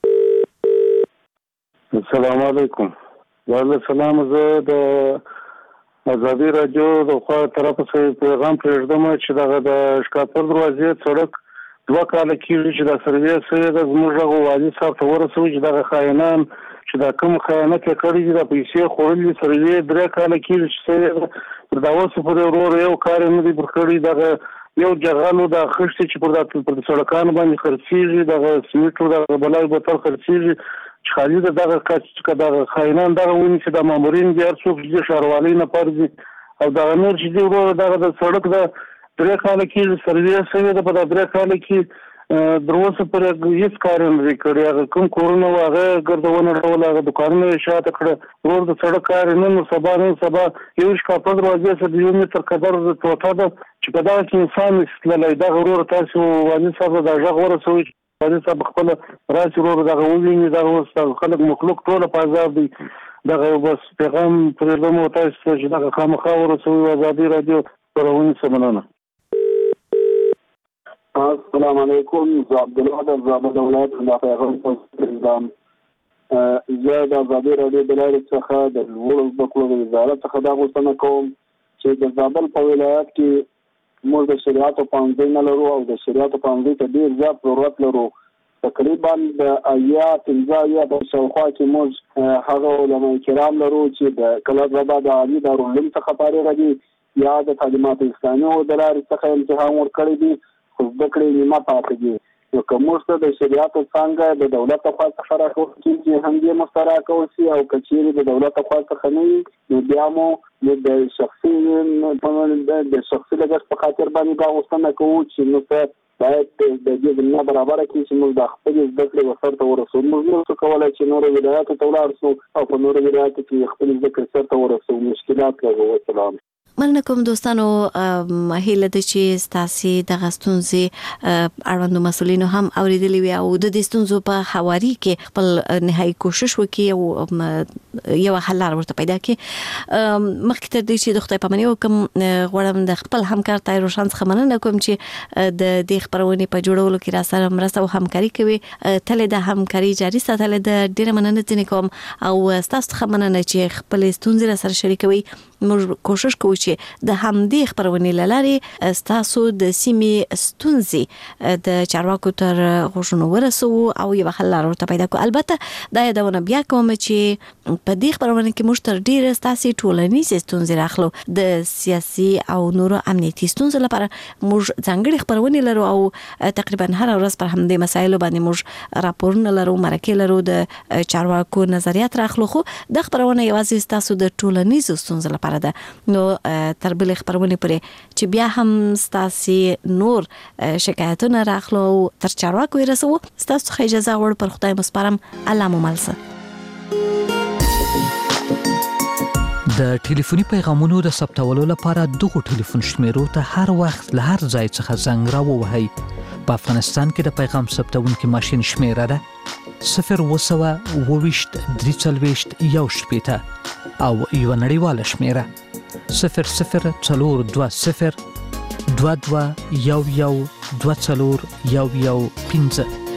السلام علیکم. وعلیکم السلام. زه د ازادي راډیو د خوا طرف څخه پیغام پرېږدم چې دغه د شکاپور دروازې سړک 2 کاله کېږي چې دا سروې سوی ده. زموږ هغه والي صاحب ته ورسوي چې دغه خاینان چې دا کوم خیانت یې کړی دي دا پیسې خوړلي سروې 3 کاله کېږي چې سوی ده. تر دا اوسه پورې ورور یو کار یې نه دی پر کړی. دغه یو جغلو دا خښتې چې پر سړکانو باندې خرڅېږي دغه سمیټو دغه بلای بوتل خرڅېږي چې خالي ده دغه کس چې دغه خاینان دغه ونیسي د مامورین دي هر څوک چې د ښاروالۍ نه فرض دي او دغه نور چې دي ورور دغه د سړک د 3 کاله کې سروې سوې ده. په دا 3 کاله کې در اوسه پورې هېڅ کار یې نه دی کړی. هغه کوم کورونه وو هغه ګردونه ډول هغه دوکانونه یې شاته کړه. ورور د سړک کار یې نن سبا یو شکاپور دروازې سره د 1 متر قدر ټوټه ده چې په دغه کې انسان نشي تللی. دغه ورور تاسو والي صاحب دا غږ ورسوئ والي صاحب خپل راسي ورور دغه وویني. دغه اوس خلک مخلوق ټول په عذاب دي. دغه بس پیغام پرېږدم تاسو چې دغه خامخا ورسوئ. ازادي راډیو خپرونې څه مننه. السلام علیکم. زه عبدالله د زابل ولایت د پیغام پرېږدم. زه د ازادي راډیو د لارې څخه د لوړو زده کړو د وزارت څخه دا غوښتنه کوم چې د زابل په ولایت کې موږ د شریعت پوهنځی نه لرو او د شریعت پوهنځي ته ډېر زیات ضرورت لرو. تقریبا د 15 د شاوخوا کې موږ هغه علما کرام لرو چې د کلات ربا د عالي دارالعلوم څخه فارغ دي یا د تعلیمات اسلامي او د لارې څخه امتحان ورکړی دي، خو زده کړې نیمه پاتې دي. نو که موږ ته د شریعت څنګه د دولت خوا څخه راکول کېږي هم دې مسترا کول شي، او که چیرې د دولت خوا څخه نه وي نو بیا مو د شخصي لګښت په خاطر باندې دا غوښتنه کوو چې موږ باید د دې زمینه برابره کړي چې موږ د خپلې زده کړې ورسرته ورسوو. موږ نشو کولی چې نورو ولایاتو ته ولاړ شو او په نورو ولایاتو کې خپلې زده کړې سرته ورسوو. مشکلات لرو. والسلام. مننه کوم دوستانو. هیله ده چې ستاسو د غستونځي اړوندو مسولینو هم اوریدلې وي او د دې ستونزو په حواري کې خپل نهایي کوشش وکړي او یو حل ورته پیدا کړي. مخکې تر دې چې د خدای پامنۍ وکم غواړم د خپل همکار طاهر روشن څخه مننه کوم چې د دې خبرونې په جوړولو کې را سره مرسته او همکاري کوي. تل د همکاري جاري ساتل د ډیره مننه ځنې کوم او تاسو څخه مننه چې خپل ستونزې را سره شریکوي. موږ کوشش کوو چې د همدې خبرونې لارې تاسو د سیمې ستونزې د چارواکو تر غوږونو ورسوو او یو حل ورته پیدا کړو. البته دا یادونه بیا کوم چې په دې خبرونه کې موږ تر ډیره تاسو ټولنیزې ستونزې راخلو. د سیاسي او نورو امنیتي ستونزو لپاره موږ ځانګړي خبرونه لرو او تقریبا هر ورځ پر همدې مسایلو باندې موږ راپورونه لرو، مرکې لرو، د چارواکو نظریات راخلو. خو د خبرونه یوازې تاسو د ټولنیزو ستونزو لپاره ده. نو تر بل خبرونه پرې چې بیا هم ستاسو نور شکایتونه راخلو تر چارواکو رسو. ستاسو خو اجازه ور پر خدای مسپارم. الله مو ملسه. د ټلیفوني پیغامونو د ثبتولو لپاره دغه ټلیفون شمیرو ته هر وخت له هر ځای څخه زنګ راووهئ. په افغانستان کې د پیغام ثبتونکو ماشين شمیره ده 022-340-1 او یو نړیواله شمیره 00402211124115.